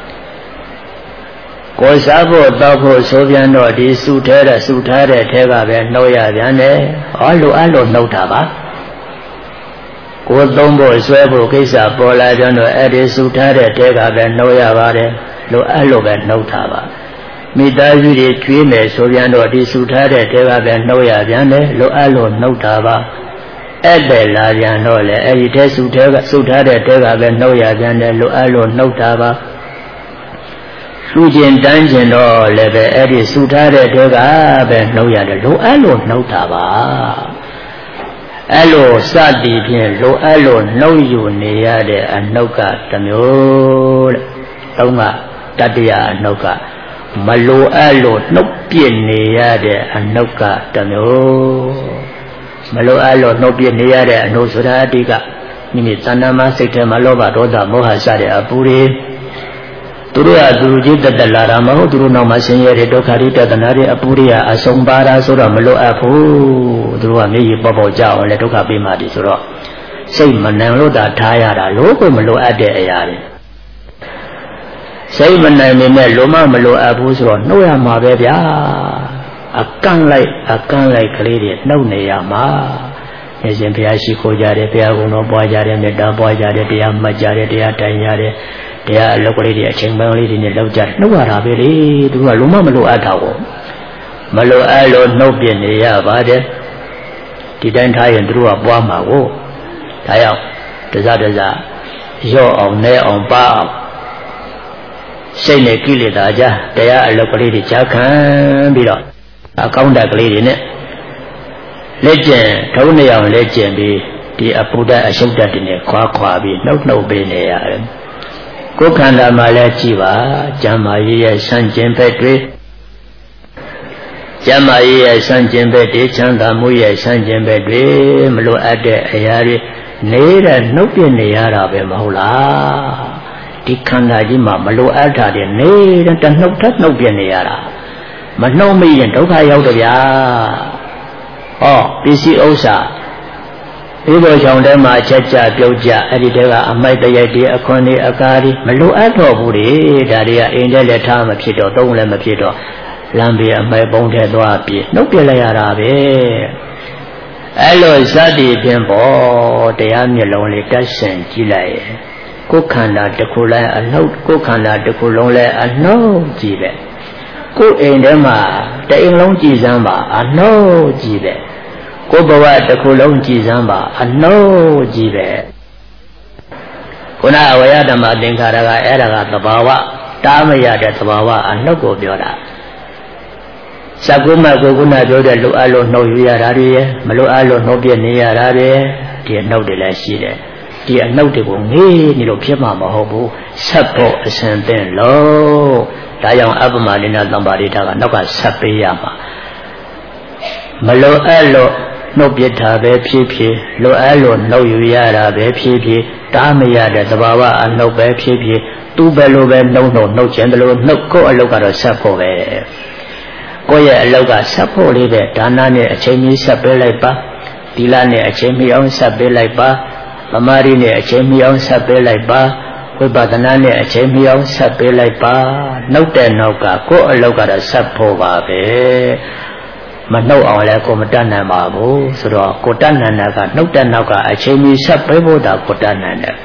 ကိုစားဖို့တောက်ဖို့ဆိုပြန်တော့ဒီစုထဲတဲ့စုထားတဲ့ထဲကပဲနှုတ်ရပြန်တယ်ဟောလိုအပ်လို့နှုတ်တာပါကိုသုံးဖို့ဆွဲဖို့ကိစ္စပေါ်လာကြတော့အဲ့ဒီစုထားတဲ့ထဲကပဲနှုတ်ရပါတယ်လိုအပ်လို့ပဲနှုတ်တာပါမိသားစုတွေကျွေးမယ်ဆိုပြန်တော့ဒီစုထားတဲ့ထဲကပဲနှုတ်ရပြန်တယ်လိုအပ်လို့နှုတ်တာပါအဲ့တဲ့လာပြန်တော့လေအဲ့ဒီထဲစုထဲကစုထားတဲ့ထဲကပဲနှုတ်ရပြန်တယ်လိုအပ်လို့နှုတ်တာပါလူကျင်တန်းကျင်တော့လည်းပဲအဲ့ဒီစုထားတဲ့ထဲကပဲနှုတ်ရတယ်လိုအပ်လို့နှုတ်တာပါအဲ့လိုစသည်ဖြင့်လိုအပ်လို့နှုတ်ယူနေရတဲ့အနှုတ်ကတစ်မျိုးတဲ့သုံးကတတ္တယအနှုတ်ကမလိုအပ်လို့နှုတ်ပြစ်နေရတဲ့အနှုတ်ကတစ်မျိုးမလိုအပ်လို့နှုတ်ပြစ်နေရတဲ့အနှုတ်ဆိုတာအတိကမိမိသဏ္ဍာန်မှာစိတ်ထဲမှာလောဘဒေါသမောဟစတဲ့အပူတွေသူတို့ကသူတို့ကြီးတက်တက်လာတာမဟုတ်သူတို့နောက်မှာဆင်းရဲတဲ့ဒုက္ခတွေတဒနာတွေအပူတွေကအဆုံးပါတာဆိုတော့မလိုအပ်ဘူးသူတို့ကမျက်ရည်ပေါပေါကြအောင်လေဒုက္ခပေးမှတည်ဆိုတော့စိတ်မနှံလို့သာထားရတာလို့ကိုမလိုအပ်တဲ့အရာတွေစိတ်မနှံနေနဲ့လိုမမလိုအပ်ဘူးဆိုတော့နှုတ်ရမှာပဲဗျာအကန့်လိုက်အကန့်လိုက်ကလေးတွေနှုတ်နေရမှာအရှင်ဘုရားရှိခိုးကြတယ်ဘုရားကုံတော်ပွားကြတယ်မေတ္တာပွားကြတယ်တရားမှတ်ကြတယ်တရားတိုင်ကြတယ်တရားအလုပ်ကလေးတွေအချိန်ပိုင်းလေးတွေနဲ့လောက်ကြနှုတ်ရတာပဲလေသူကလုံးမမလိုအပ်တာကိုမလိုအပ်လို့နှုတ်ပြနေရပါတယ်ဒီတိုင်းထားရင်သူတို့ကပွားမှာကိုဒါကြောင့်တစားတစားရော့အောင်နဲအောင်ပါအောင်စိတ်နဲ့ကိလေသာကြတရားအလုပ်ကလေးတွေကြားခံပြီးတော့အကောင်းတက်ကလေးတွေနဲ့လက်ကျင်ထုံးနေအောင်လက်ကျင်ပြီးဒီအပုဒ္ဒအရှုဒ္ဒတွေနဲ့ခွာခွာပြီးနှုတ်နှုတ်ပေးနေရတယ်ကိုယ်ခန္ဓာမှာလည်းကြည်ပါကျမ်းမာရေးရဲ့ဆန့်ကျင်ဘက်တွေကျမ်းမာရေးရဲ့ဆန့်ကျင်ဘက်တွေချမ်းသာမှုရဲ့ဆန့်ကျင်ဘက်တွေမလိုအပ်တဲ့အရာတွေနေတဲ့နှုတ်ပြနေရတာပဲမဟုတ်လားဒီခန္ဓာကြီးမှာမလိုအပ်တာတွေနေတဲ့တနှုတ်ထနှုတ်ပြနေရတာမနှုတ်မိရင်ဒုက္ခရောက်တယ်ဗျာဟောပစ္စည်းဥစ္စာဒီလိုကြောင့်တည်းမှာချက်ကြပြုတ်ကြအဲ့ဒီတည်းကအမိုက်တရိုက်တွေအခွန်တွေအကားတွေမလိုအပ်တော့ဘူးလေဒါတွေကအိမ်ထဲလည်းထားမဖြစ်တော့သုံးလည်းမဖြစ်တော့လမ်းပြေအမိုက်ပုံးထဲသွားပြေနှုတ်ပြလိုက်ရတာပဲအဲ့လိုစသည်ဖြင့်ပေါ့တရားမျက်လုံးလေးတက်ဆင်ကြည့်လိုက်ရဲ့ကိုယ်ခန္ဓာတစ်ခုလည်းအနှုတ်ကိုယ်ခန္ဓာတစ်ခုလုံးလည်းအနှုတ်ကြည့်ပဲကိုယ်အိမ်ထဲမှာတအိမ်လုံးကြည်စမ်းပါအနှုတ်ကြည့်ပဲကိုယ်ဘဝတစ်ခုလုံးကြည်စမ်းပါအနှုတ်ကြည့်ပဲခုနအဝယဓမ္မသင်္ခါရကအဲ့ဒါကသဘာဝတားမရတဲ့သဘာဝအနှုတ်ကိုပြောတာစကုမကိုခုနပြောတဲ့လိုအပ်လို့နှုတ်ယူရတာတွေမလိုအပ်လို့နှုတ်ပြနေရတာတွေဒီအနှုတ်တွေလည်းရှိတယ်ဒီအနှုတ်တွေကိုငေးနေလို့ဖြစ်မှာမဟုတ်ဘူးဆက်ဖို့အစဉ်သင်လို့ဒါကြောင့်အပ္ပမနိနာသံပါရိတာကနောက်ကဆက်ပေးရမှာမလိုအပ်လို့နှုတ်ပြတာပဲဖြစ်ဖြစ်လိုအပ်လို့နှုတ်ယူရတာပဲဖြစ်ဖြစ်တားမရတဲ့သဘာဝအနှုတ်ပဲဖြစ်ဖြစ်သူ့ပဲလိုပဲနှုတ်နှုတ်နှုတ်ခြင်းတလို့နှုတ်ကိုအလုပ်ကတော့ဆက်ဖို့ပဲကိုယ့်ရဲ့အလုပ်ကဆက်ဖို့လေးပဲဒါနနဲ့အချိန်ကြီးဆက်ပေးလိုက်ပါသီလနဲ့အချိန်မီအောင်ဆက်ပေးလိုက်ပါသမာဓိနဲ့အချိန်မီအောင်ဆက်ပေးလိုက်ပါဝိပဿနာနဲ့အချိန်မီအောင်ဆက်ပေးလိုက်ပါနှုတ်တဲ့နောက်ကကိုယ့်အလုပ်ကတော့ဆက်ဖို့ပါပဲမနှုတ်အောင်လည်းကိုမတတ်နိုင်ပါဘူးဆိုတော့ကိုတတ်နိုင်တာကနှုတ်တဲ့နောက်ကအချိန်မီဆက်ပေးဖို့တာကိုတတ်နိုင်တယ်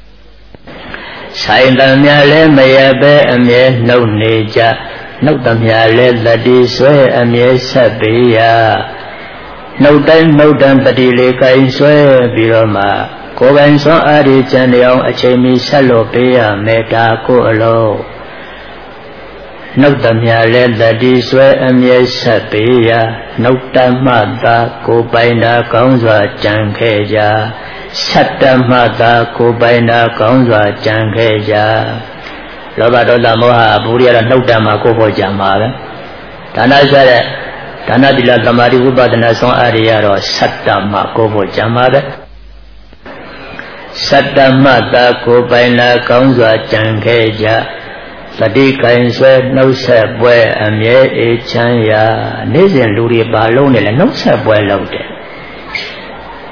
ဆိုင်တံမြလည်းမရပဲအမြဲနှုတ်နေကြနှုတ်တံမြလည်းတတိဆွဲအမြဲဆက်ပေးရနှုတ်တိုင်းနှုတ်တံတတိလေးကိုင်ဆွဲပြီးတော့မှကိုယ်ပိုင်စွမ်းအားဖြင့်ကြံလျောင်းအချိန်မီဆက်လို့ပေးရမယ်ဒါကိုအလုံးနှုတ်တမြလည်းတတိဆွဲအမြဲဆက်ပေးရနှုတ်တမှသာကိုယ်ပိုင်တာကောင်းစွာကြံခဲ့ကြဆက်တမှသာကိုယ်ပိုင်တာကောင်းစွာကြံခဲ့ကြလောဘဒေါသမောဟအပူရရနှုတ်တမှာကိုယ်ပေါ်ကြံပါပဲဒါနဆက်တဲ့ဒါနသီလသမာဓိဝိပဿနာဆုံးအားရတော့ဆက်တမှကိုယ်ပေါ်ကြံပါပဲစတ္တမတာကိုပိုင်လာကောင်းစွာကြံခဲ့ကြသတိကိုင်ဆွဲနှုတ်ဆက်ပွဲအမြဲအေးချမ်းရာနေ့စဉ်လူတွေပါလုံးနဲ့လည်းနှုတ်ဆက်ပွဲလုပ်တယ်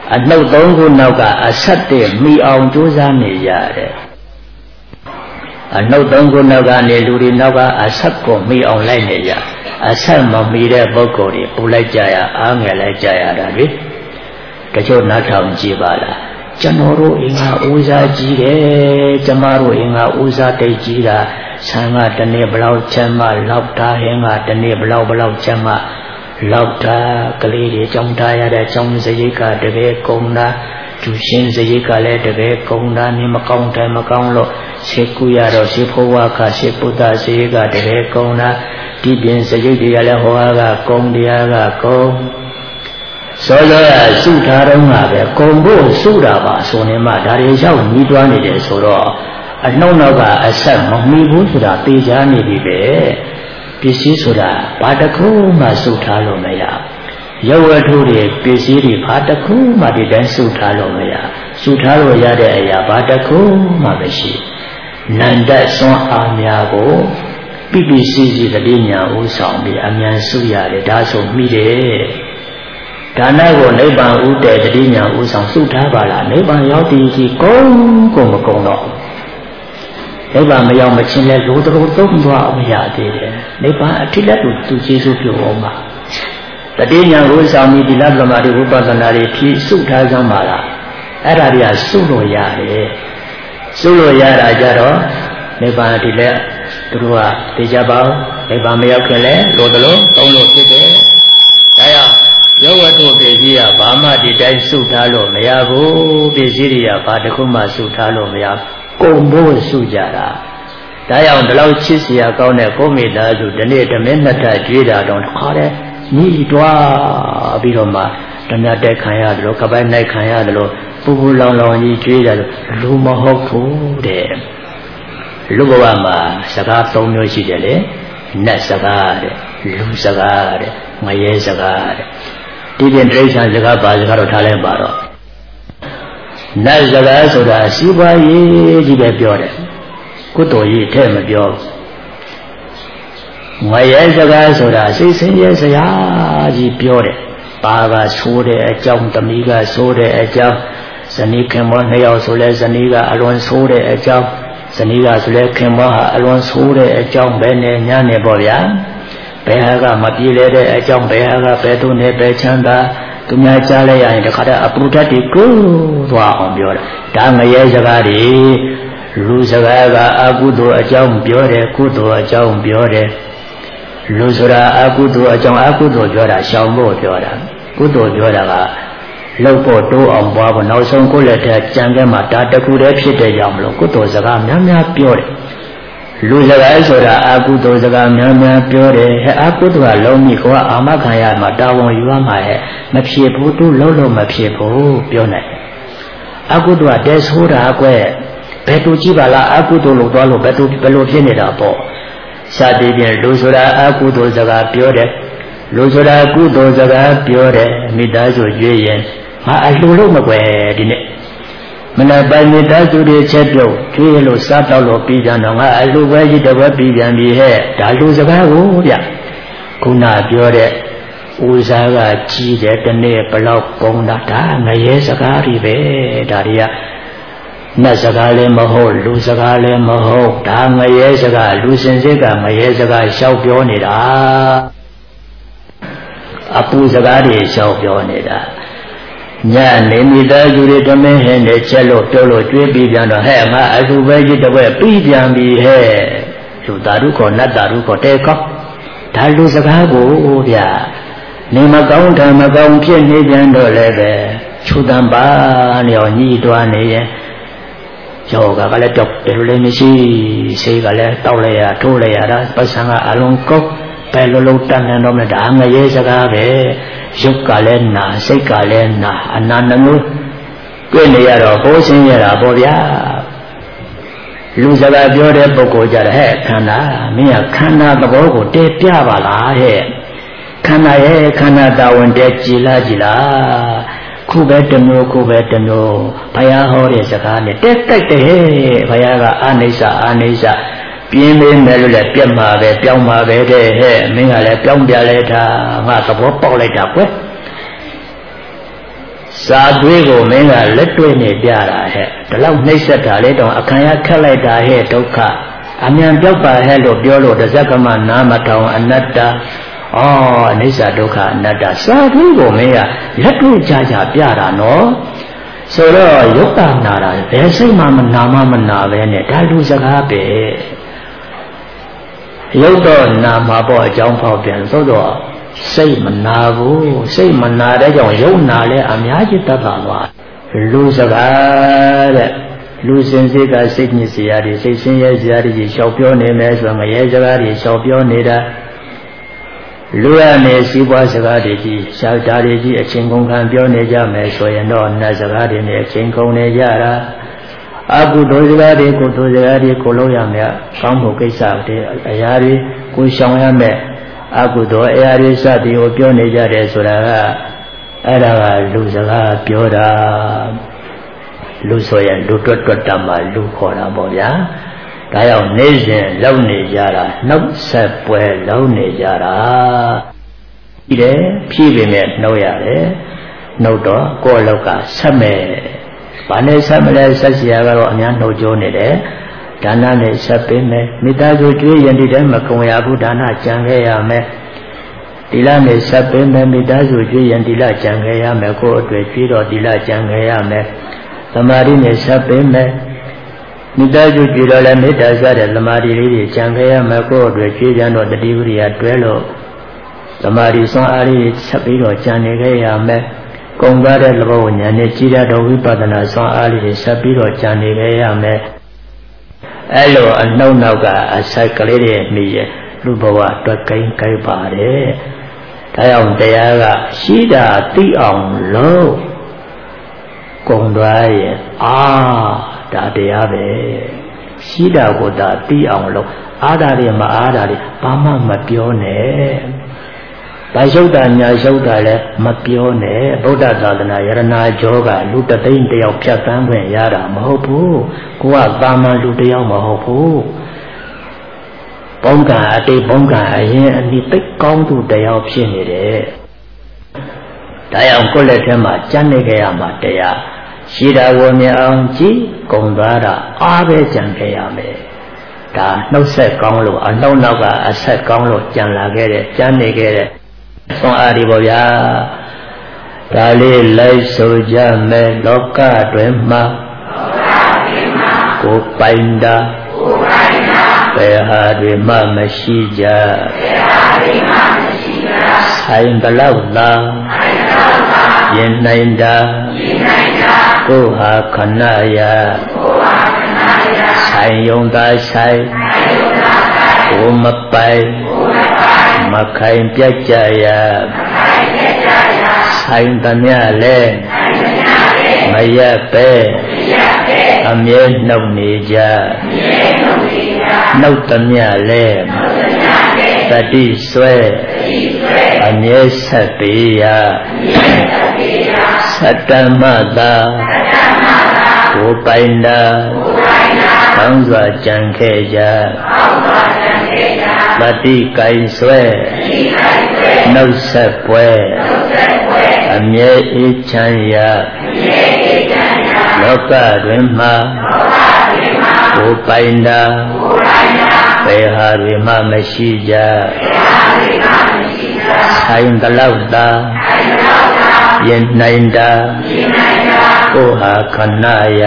အနှုတ်သုံးခုနောက်ကအဆက်တည်းမိအောင်ကြိုးစားနေရတယ်အနှုတ်သုံးခုနောက်ကနေလူတွေနောက်ကအဆက်ကိုမိအောင်လိုက်နေကြအဆက်မမိတဲ့ပုဂ္ဂိုလ်တွေပူလိုက်ကြရအားငယ်လိုက်ကြရတာလေတချို့နားထောင်ကြည့်ပါလားကျွန်တော်တို့အင်္ဂါဦးစားကြီးတယ်ကျမတို့အင်္ဂါဦးစားတိတ်ကြီးတာဆံကတနေ့ဘလောက်ချမ်းမလောက်တာဟင်းကတနေ့ဘလောက်ဘလောက်ချမ်းမလောက်တာကလေးတွေကြောင်းထားရတဲ့ကြောင်းစရိတ်ကတကယ်ကုန်တာသူရှင်းစရိတ်ကလည်းတကယ်ကုန်တာနေမကောင်းတယ်မကောင်းလို့ရှေကူရတော့ရှေဖို့ဝါခရှေပုဒ္ဒစရိတ်ကတကယ်ကုန်တာဒီပြင်စရိတ်တွေကလည်းဟောကကုန်တရားကကုန်စောစောရစုထားတော့မှာပဲကုန်ဖို့စုတာပါဆိုနေမှဒါတွေရောက်ညီးတွားနေတယ်ဆိုတော့အနှုတ်နောက်ကအဆက်မမီဘူးဆိုတာသိချာနေပြီပဲပစ္စည်းဆိုတာဘာတစ်ခုမှစုထားလို့မရရုပ်ဝတ္ထုတွေပစ္စည်းတွေဘာတစ်ခုမှဒီတိုင်းစုထားလို့မရစုထားလို့ရတဲ့အရာဘာတစ်ခုမှမရှိနန္တစွမ်းအားများကိုပိပိစီစီတတိညာဥဆောင်ပြီးအမြန်စုရတယ်ဒါဆိုမိတယ်ဒါနကိုနိဗ္ဗာန်ဥတည်တတိညာဥဆောင်စုထားပါလားနိဗ္ဗာန်ရောက်တည်ကြီးကုန်ကုန်မကုန်တော့နိဗ္ဗာန်မရောက်မချင်းလဲလူတို့သုံးသွားမရသေးတယ်နိဗ္ဗာန်အထိလက်သူသူကျေးဇူးပြုအောင်ပါတတိညာဥဆောင်ပြီးဒီလဗ္ဗမာတိဥပဒနာတွေဖြည့်စုထားကြမှာလားအဲ့ဒါတွေကစုလို့ရတယ်စုလို့ရတာကြတော့နိဗ္ဗာန်ဒီလက်သူတို့ကသိကြပါဦးနိဗ္ဗာန်မရောက်ခင်လဲလို့တလို့သုံးလို့ဖြစ်တယ်ဒါကြောင့်ယောဝတ္ထုပစ္စည်းကဘာမှဒီတိုင်းစုထားလို့မရဘူးပစ္စည်းတွေကဘာတစ်ခုမှစုထားလို့မရကုန်ဖို့စုကြတာဒါကြောင့်ဒီလောက်ချစ်စရာကောင်းတဲ့ကိုမိသားစုဒီနေ့ဓမင်းနှစ်ထပ်ကြွေးတာတော့ခါတဲ့ညီးတွားပြီးတော့မှဓမြတက်ခံရတယ်လို့ကပိုက်နိုင်ခံရတယ်လို့ပူပူလောင်လောင်ကြီးကြွေးတယ်လို့လူမဟုတ်ဘူးတဲ့လူဘဝမှာစကားသုံးမျိုးရှိတယ်လေနတ်စကားတဲ့လူစကားတဲ့ငရဲစကားတဲ့ဒီပြင်တိရစ္ဆာန်စကားပါစကားတော့ထားလဲပါတော့နတ်စကားဆိုတာစီးပွားရေးကြီးပဲပြောတယ်ကုသိုလ်ရေးထဲမပြောငရဲစကားဆိုတာစိတ်ဆင်းရဲစရာကြီးပြောတယ်ပါကဆိုးတဲ့အကြောင်းသမီးကဆိုးတဲ့အကြောင်းဇနီးခင်မောနှစ်ယောက်ဆိုလဲဇနီးကအလွန်ဆိုးတဲ့အကြောင်းဇနီးကဆိုလဲခင်မောဟာအလွန်ဆိုးတဲ့အကြောင်းပဲနဲ့ညနေပေါ့ဗျာဘယ်ဟာကမပြေလဲတဲ့အကြောင်းဘယ်ဟာကဘယ်သူနဲ့ဘယ်ချမ်းသာသူများကြားလိုက်ရရင်တခါတည်းအပူဓာတ်တွေကိုသွားအောင်ပြောတယ်ဒါငရဲစကားတွေလူစကားကအကုသိုလ်အကြောင်းပြောတယ်ကုသိုလ်အကြောင်းပြောတယ်လူဆိုတာအကုသိုလ်အကြောင်းအကုသိုလ်ပြောတာရှောင်ဖို့ပြောတာကုသိုလ်ပြောတာကလှုပ်ဖို့တိုးအောင်ပွားဖို့နောက်ဆုံးကိုယ်လက်ထက်ကြံခဲ့မှာဒါတခုတည်းဖြစ်တဲ့ကြောင့်မလို့ကုသိုလ်စကားများများပြောတယ်လူစကားဆိုတာအကုသိုလ်စကားများများပြောတယ်ဟဲ့အကုသိုလ်ကလုံးမိကိုကအာမခံရမှာတာဝန်ယူရမှာဟဲ့မဖြစ်ဘူးသူလုံးလုံးမဖြစ်ဘူးပြောနိုင်အကုသိုလ်ကတဲဆိုတာကွယ်ဘယ်သူကြည့်ပါလားအကုသိုလ်လို့သွားလို့ဘယ်သူဘယ်လိုဖြစ်နေတာပေါ့စသည်ဖြင့်လူဆိုတာအကုသိုလ်စကားပြောတယ်လူဆိုတာကုသိုလ်စကားပြောတယ်မိသားစုကြွေးရင်ငါအလှလို့မကွယ်ဒီနေ့မနက်ပိုင်းမိသားစုတွေချက်ပြုတ်ကြွေးလို့စားတော့လို့ပြီးကြတော့ငါအလှပဲကြီးတစ်ဝက်ပြီးပြန်ပြီဟဲ့ဒါလူစကားကိုဗျခုနပြောတဲ့ဦးစားကကြီးတယ်တနေ့ဘလောက်ကုန်တာဒါငရဲစကားတွေပဲဒါတွေကနတ်စကားလည်းမဟုတ်လူစကားလည်းမဟုတ်ဒါငရဲစကားလူစင်စစ်ကငရဲစကားရှောက်ပြောနေတာအပူစကားတွေရှောက်ပြောနေတာညနေမိသားစုတွေတမင်းဟင်းနဲ့ချက်လို့ပြောလို့ကြွေးပြီးပြန်တော့ဟဲ့ငါအစုပဲကြီးတစ်ဝက်ပြီးပြန်ပြီဟဲ့လူသားတို့ကနတ်သားတို့ကတဲကောက်ဒါလူစကားကိုဗျာနေမကောင်းတယ်မကောင်းဖြစ်နေပြန်တော့လည်းပဲချူတံပါနေအောင်ညှိတွားနေရင်ယောဂကလည်းတောက်တယ်လို့လည်းမရှိဆေးကလည်းတောက်လိုက်ရထိုးလိုက်ရတာပတ်စံကအလုံးကုတ်ပဲလုံးလုံးတန်တန်တော့မဒါငရဲစကားပဲရုပ်ကလည်းနာစိတ်ကလည်းနာအနာနှမျိုးတွေ့နေရတော့ဘိုးရှင်းရတာပေါ့ဗျာလူစကားပြောတဲ့ပုဂ္ဂိုလ်ကြတယ်ဟဲ့ခန္ဓာမင်းကခန္ဓာသဘောကိုတည်ပြပါလားဟဲ့ခန္ဓာရဲ့ခန္ဓာတာဝန်တည်ကြည်လားကြည်လားခုပဲတမျိုးခုပဲတမျိုးဘုရားဟောတဲ့စကားနဲ့တက်တိုက်တယ်ဘုရားကအာနိစ္စအာနိစ္စပြင်းနေတယ်လို့လည်းပြက်မှာပဲပြောင်းမှာပဲတဲ့ဟဲ့မင်းကလည်းပြောင်းပြလဲတာငါသဘောပေါက်လိုက်တာကွယ်စာသွေးကိုမင်းကလက်တွေ့နေပြတာဟဲ့ဒီလောက်နှိမ့်ဆက်တာလေးတော့အခမ်းရခက်လိုက်တာဟဲ့ဒုက္ခအမြန်ပြောက်ပါဟဲ့လို့ပြောလို့တဇက်ကမနာမထောင်အနတ္တဩအနိစ္စဒုက္ခအနတ္တစာသွေးကိုမင်းကလက်တွေ့ကြကြပြတာနော်ဆိုတော့ယုတ်တာနာတာဘယ်စိတ်မှမနာမမနာပဲနဲ့ဒါလူစကားပဲယုတ်တော့နာမှာပေါ့အကြောင်းဖောက်ပြန်သို့တော့စိတ်မနာဘူးစိတ်မနာတဲ့ကြောင့်ယုတ်နာလဲအများကြီးတတ်တာပါလူစကားတဲ့လူစင်စစ်ကစိတ်ညစ်စရာတွေစိတ်ဆင်းရဲစရာတွေရှောက်ပြောနေမယ်ဆိုငရဲစကားတွေရှောက်ပြောနေတာလူရနေစီးပွားစကားတွေကြီးရှားတာတွေကြီးအချင်းကုန်ခံပြောနေကြမယ်ဆိုရင်တော့နတ်စကားတွေနဲ့အချင်းကုန်နေကြတာအကုသိုလ်စကားတွေကိုယ်သိုလ်စကားတွေကိုလုံးရမယ်ကောင်းဖို့ကိစ္စတွေအရာတွေကိုရှောင်ရမယ်အကုသိုလ်အရာတွေစသည်ကိုပြောနေကြတယ်ဆိုတာကအဲ့ဒါကလူစကားပြောတာလူဆိုရင်လူတွတ်တွတ်တမှာလူခေါ်တာပေါ့ဗျာဒါကြောင့်နေစဉ်လုံနေကြတာနှုတ်ဆက်ပွဲလုံနေကြတာဒီလေဖြည့်ပေမဲ့နှုတ်ရတယ်နှုတ်တော့ကိုယ်လောက်ကဆက်မဲ့ဘာနဲ့ဆက်မလဲဆက်เสียကတော့အများနှုတ်ကြိုးနေတယ်ဒါနနဲ့ဆက်ပေးမယ်မိသားစုကျွေးရင်ဒီထဲမကုံရဘူးဒါနကြံခဲ့ရမယ်ဒီလနဲ့ဆက်ပေးမယ်မိသားစုကျွေးရင်ဒီလကြံခဲ့ရမယ်ကိုယ်အတွေ့ကျွေးတော့ဒီလကြံခဲ့ရမယ်သမာဓိနဲ့ဆက်ပေးမယ်မိသားစုကျွေးတော့လည်းမေတ္တာစတဲ့သမာဓိလေးတွေကြံခဲ့ရမယ်ကိုယ်အတွေ့ကျွေးကြတော့တတိဝရိယတွဲလို့သမာဓိစွမ်းအားလေးဆက်ပြီးတော့ကြံနေခဲ့ရမယ်ကုံသွားတဲ့သဘောဉာဏ်နဲ့ကြည်ရတော့ဝိပဿနာစွမ်းအားလေးတွေဆက်ပြီးတော့ကြံနေခဲ့ရမယ်အဲ့လိုအနှုတ်နောက်ကအဆက်ကလေးတွေမိရလူဘဝတွက်ကိန်းကြိုက်ပါတယ်ဒါကြောင့်တရားကရှိတာသိအောင်လို့ကုံသွားရဲ့အာဒါတရားပဲရှိတာကိုသာသိအောင်လို့အားတာတွေမအားတာတွေဘာမှမပြောနဲ့ဘာရှုပ်တာညာရှုပ်တာလည်းမပြောနဲ့ဗုဒ္ဓသာသနာယရနာကျောကလူတသိန်းတယောက်ဖြတ်သန်းခွင့်ရတာမဟုတ်ဘူးကိုကသာမန်လူတယောက်မဟုတ်ဘူးဘုံကအတိတ်ဘုံကအရင်အနိသိကောင်းသူတယောက်ဖြစ်နေတယ်ဒါကြောင့်ကိုယ့်လက်ထဲမှာကြံ့နေကြရမှာတရားရှိတာကိုမြင်အောင်ကြည့်ကုံသွားတာအားပဲကြံခဲ့ရမယ်ဒါနှုတ်ဆက်ကောင်းလို့အနှုတ်နောက်ကအဆက်ကောင်းလို့ကြံလာခဲ့တဲ့ကြံ့နေခဲ့တဲ့ဆွမ်းအားဒီပေါ့ဗျာဒါလေးလိုက်ဆိုကြမယ်လောကတွင်မှာကိုပိုင်တာဘယ်ဟာတွေမှမရှိကြဆိုင်ဘလောက်သာရင်နိုင်တာကိုဟာခဏရဆိုင်ယုံသာဆိုင်ကိုမပိုင်မခိုင်ပြတ်ကြရဆိုင်သမျှလဲမရက်ပဲအမြဲနှုတ်နေကြနှုတ်သမျှလဲတတိဆွဲအမြဲဆက်ပေးရသတ္တမသာကိုပိုင်တာကောင်းစွာကြံခဲ့ကြတတိကိုင်ဆွဲနှုတ်ဆက်ပွဲအမြဲအေးချမ်းရလောကတွင်မှာကိုပိုင်တာဘယ်ဟာတွေမှမရှိကြဆိုင်တလောက်သာရင်နိုင်တာကိုဟာခဏရ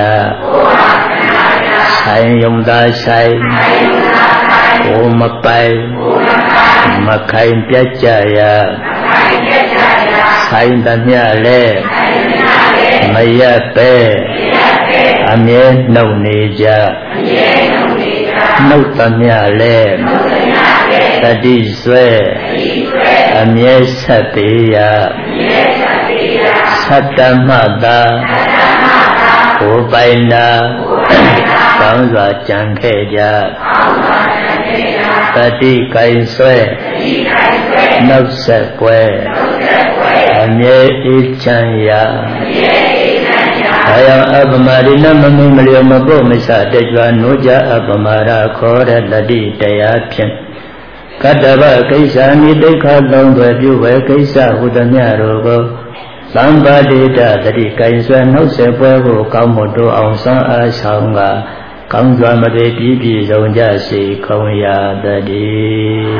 ဆိုင်ယုံသာဆိုင်ကိုမပိုင်မခိုင်ပြတ်ကြရဆိုင်သမျှလဲမရက်ပဲအမြဲနှုတ်နေကြနှုတ်သမျှလဲတတိဆွဲအမြဲဆက်ပေးရသတ္တမသာကိုပိုင်တာကောင်းစွာကြံခဲ့ကြတတိကိုင်ဆွဲနှုတ်ဆက်ပွဲအမြဲအေးချမ်းရအယံအပမရိနမမိမလျောမပုမစ္စတကြွနိုးကြအပမရာခေါ်တဲ့တတိတရားဖြင့်ကတ္တဗကိစ္စနိဒိဋ္ဌသုံးသွယ်ပြုဝဲကိစ္စဟုသမျှတို့ကိုသံပါတိတသတိကိုင်ဆွဲနှုတ်ဆက်ပွဲကိုကောင်းမွန်တို့အောင်စွမ်းအားဆောင်ကကောင်းစွာမသွေပြည့်ပြည့်စုံကြစေကောင်းရာတည်း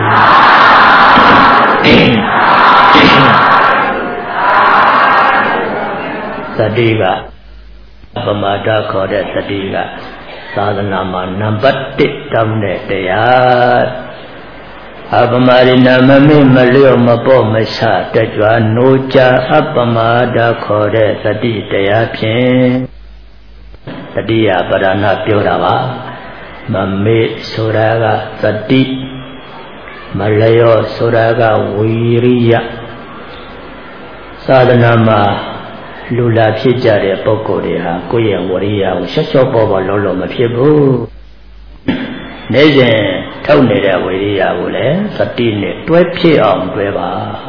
သတိကပမာဒခေါ်တဲ့သတိကသာသနာမှာနံပါတ်တစ်တောင်းတဲ့တရားအပမာရိနာမမေ့မလျော့မပေါ့မဆတက်ကြွနိုးကြအပမာဒခေါ်တဲ့သတိတရားဖြင့်တတိယပရဏပြောတာပါမမေ့ဆိုတာကသတိမလျော့ဆိုတာကဝီရိယသာသနာမှာလူလာဖြစ်ကြတဲ့ပုဂ္ဂိုလ်တွေဟာကိုယ့်ရဲ့ဝရိယကိုရှော့ရှော့ပေါ်ပေါ်လုံးလုံးမဖြစ်ဘူးနေ့စဉ်ထုတ်နေတဲ့ဝိရိယကိုလည်းသတိနဲ့တွဲဖြစ်အောင်တွဲပါ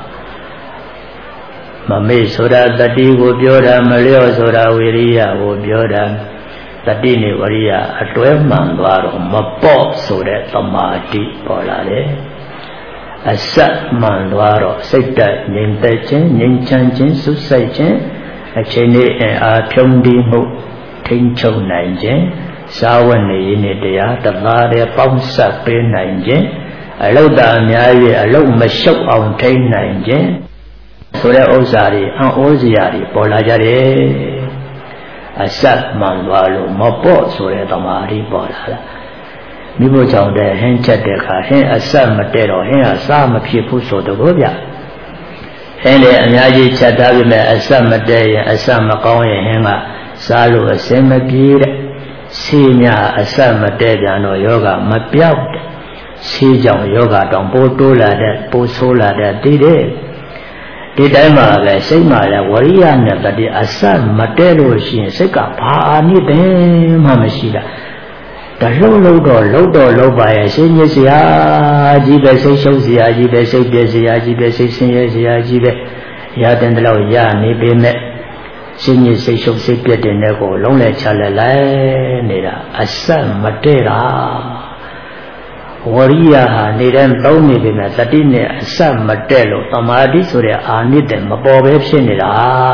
မမေ့ဆိုတာသတိကိုပြောတာမလျော့ဆိုတာဝိရိယကိုပြောတာသတိနဲ့ဝိရိယအတွဲမှန်သွားတော့မပေါ့ဆိုတဲ့သမာဓိပေါ်လာတယ်အစမှန်သွားတော့စိတ်တက်ငြိမ်သက်ခြင်းငြိမ်ချမ်းခြင်းစုစိုက်ခြင်းအချိန်လေးအင်အားဖြုံးတီးမှုထိန်းချုပ်နိုင်ခြင်းစာဝတ်နေရည်နဲ့တရားတသားတည်းပေါင်းစပ်ပေးနိုင်ခြင်းအလုတ္တအများကြီးအလုတ်မရှုပ်အောင်ထိန်းနိုင်ခြင်းဆိုတဲ့ဥစ္စာတွေအံ့ဩစရာတွေပေါ်လာကြတယ်အစမှန်သွားလို့မပေါ့ဆိုတဲ့သမာဓိပေါ်လာတာမိဖို့ကြောင့်တဲ့ဟင်းချက်တဲ့အခါဟင်းအစမတည့်တော့ဟင်းကစားမဖြစ်ဘူးဆိုတော့ဗျဟင်းလေအများကြီးချက်ထားပြီးမဲ့အစမတည့်ရင်အစမကောင်းရင်ဟင်းကစားလို့အစင်မပြေတဲ့ဆေးများအစမတည့်ပြန်တော့ယောဂမပြောက်တဲ့ဆေးကြောင့်ယောဂတောင်ပိုးတိုးလာတဲ့ပိုးဆိုးလာတဲ့တည်တဲ့ဒီတိုင်းမှာပဲစိတ်မှာလည်းဝရိယနဲ့တတိအစမတည့်လို့ရှိရင်စိတ်ကဘာအာနိသင်မှမရှိတာတလုံးလုံးတော့လုံးတော့လုံးပါရဲ့ရှင်းရစရာကြီးပဲစိတ်ရှုပ်စရာကြီးပဲစိတ်ပြည့်စရာကြီးပဲစိတ်ဆင်းရဲစရာကြီးပဲရတဲ့တလောက်ရနေပေမဲ့ရှင်းရစိတ်ရှုပ်စိတ်ပြည့်တဲ့နဲ့ကိုလုံးလဲချလဲလိုက်နေတာအစမတည့်တာဝရိယဟာနေတဲ့သုံးနေပေမဲ့သတိနဲ့အစမတည့်လို့သမာဓိဆိုတဲ့အာနိသင်မပေါ်ပဲဖြစ်နေတာ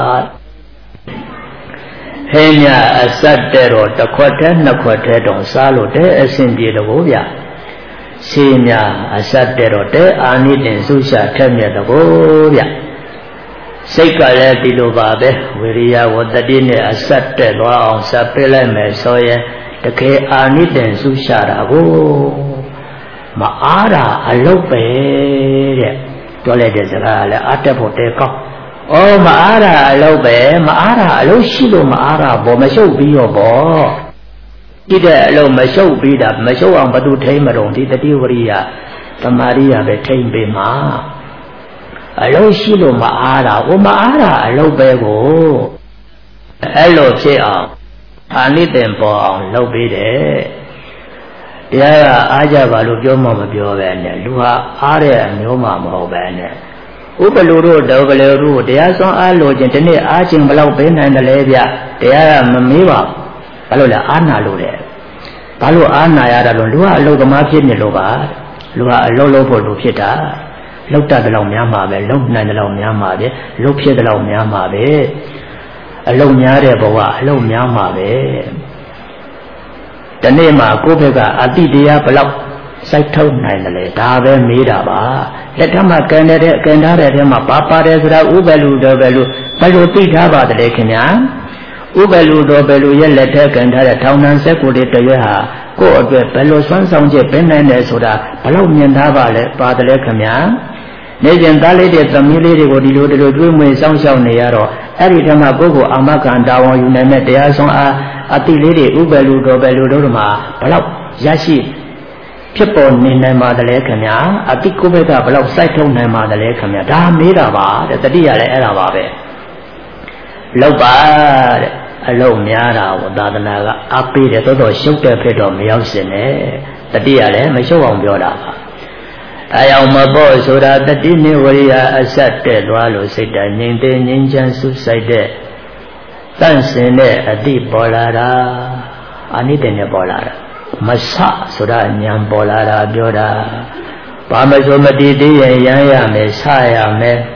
ဟင်းညအစတ်တဲ့တော့တစ်ခွက်တည်းနှစ်ခွက်တည်းတော့စားလို့တဲ့အဆင်ပြေတော့ဗျာဆေးညအစတ်တဲ့တော့တဲ့အာနိသင်ဆုရှာထက်မြက်တော့ဗျာစိတ်ကလည်းဒီလိုပါပဲဝိရိယဝတ္တိနဲ့အစတ်တဲ့သွားအောင်စပ်ပေးလိုက်မယ်ဆိုရင်တကယ်အာနိသင်ဆုရှာတာကိုမအားတာအလုတ်ပဲတဲ့ပြောလိုက်တဲ့စကားကလည်းအတက်ဖို့တဲကောက်ဩမအားတာအလုပ်ပဲမအားတာအလုပ်ရှိလို့မအားတာဘောမရှုပ်ပြီးတော့ဘောဒီတဲ့အလုပ်မရှုပ်ပြီးတာမရှုပ်အောင်ဘသူထိမ့်မတော့ဒီတတိဝရိယသမာရိယပဲထိမ့်ပေးမှာအလုပ်ရှိလို့မအားတာဩမအားတာအလုပ်ပဲကိုအဲ့လိုဖြစ်အောင်အာနိသင်ပေါ်အောင်လုပ်ပေးတယ်တရားကအားကြပါလို့ပြောမှမပြောပဲနဲ့လူဟာအားတဲ့အမျိုးမှမဟုတ်ပဲနဲ့ဥပလူတို့ဒေဝကလေးတို့တရားစွမ်းအားလို့ခြင်းဒီနေ့အားခြင်းဘလောက်ပေးနိုင်တယ်လဲဗျတရားကမမေးပါဘာလို့လဲအားနာလို့တဲ့ဘာလို့အားနာရတာလို့လူကအလုသမားဖြစ်နေလို့ပါလူကအလုလုံးဖို့လူဖြစ်တာလောက်တတ်တယ်လို့များမှာပဲလုံနိုင်တယ်လို့များမှာပဲလုံဖြစ်တယ်လို့များမှာပဲအလုံများတဲ့ဘဝအလုံများမှာပဲဒီနေ့မှာကိုယ့်ဘက်ကအတိတရားဘလောက်စိုက်ထုတ်နိုင်တယ်လေဒါပဲမေးတာပါလက်ထက်မှာကန်တဲ့ကန်ထားတဲ့ထဲမှာပါပါတယ်ဆိုတာဥပလူတော်ပဲလို့ဘယ်လိုသိထားပါတယ်ခင်ဗျာဥပလူတော်ပဲလို့ရဲ့လက်ထက်ကန်ထားတဲ့ထောင်နှံဆက်ကိုတွေတရွဲ့ဟာကိုယ့်အတွက်ဘယ်လိုစွမ်းဆောင်ချက်ပေးနိုင်တယ်ဆိုတာဘယ်လောက်မြင်ထားပါလဲပါတယ်ခင်ဗျာနေကျင်သားလေးတဲ့သမီးလေးတွေကိုဒီလိုဒီလိုတွေးမွေစောင့်ရှောက်နေရတော့အဲ့ဒီထက်မှပုဂ္ဂိုလ်အာမခံတာဝန်ယူနိုင်တဲ့တရားဆုံးအားအတိလေးတွေဥပလူတော်ပဲလို့တို့မှာဘယ်လောက်ရရှိဖြစ်ပေါ်နေနိုင်ပါတယ်လေခင်ဗျာအတိကိုဘက်ကဘယ်လောက်စိုက်ထုတ်နိုင်ပါတယ်လေခင်ဗျာဒါမေးတာပါတဲ့တတိယလည်းအဲ့ဒါပါပဲလောက်ပါတဲ့အလုံးများတာကိုသာသနာကအပေးတယ်တော်တော်ရှုပ်တဲ့ဖြစ်တော့မရောက်စင်နဲ့တတိယလည်းမရှုပ်အောင်ပြောတာပါအဲအောင်မပေါ့ဆိုတာတတိနိဝရိယအဆက်တဲ့သွားလို့စိတ်တငြိမ်တဲ့ငြိမ်းချမ်းစုစိုက်တဲ့တန့်စင်တဲ့အတိပေါ်လာတာအနိတ္တနဲ့ပေါ်လာတာမဆဆိုတာဉာဏ်ပေါ်လာတာပြောတာဘာမဆိုမတည်သေးရင်ရမ်းရမယ်ဆရမယ်တ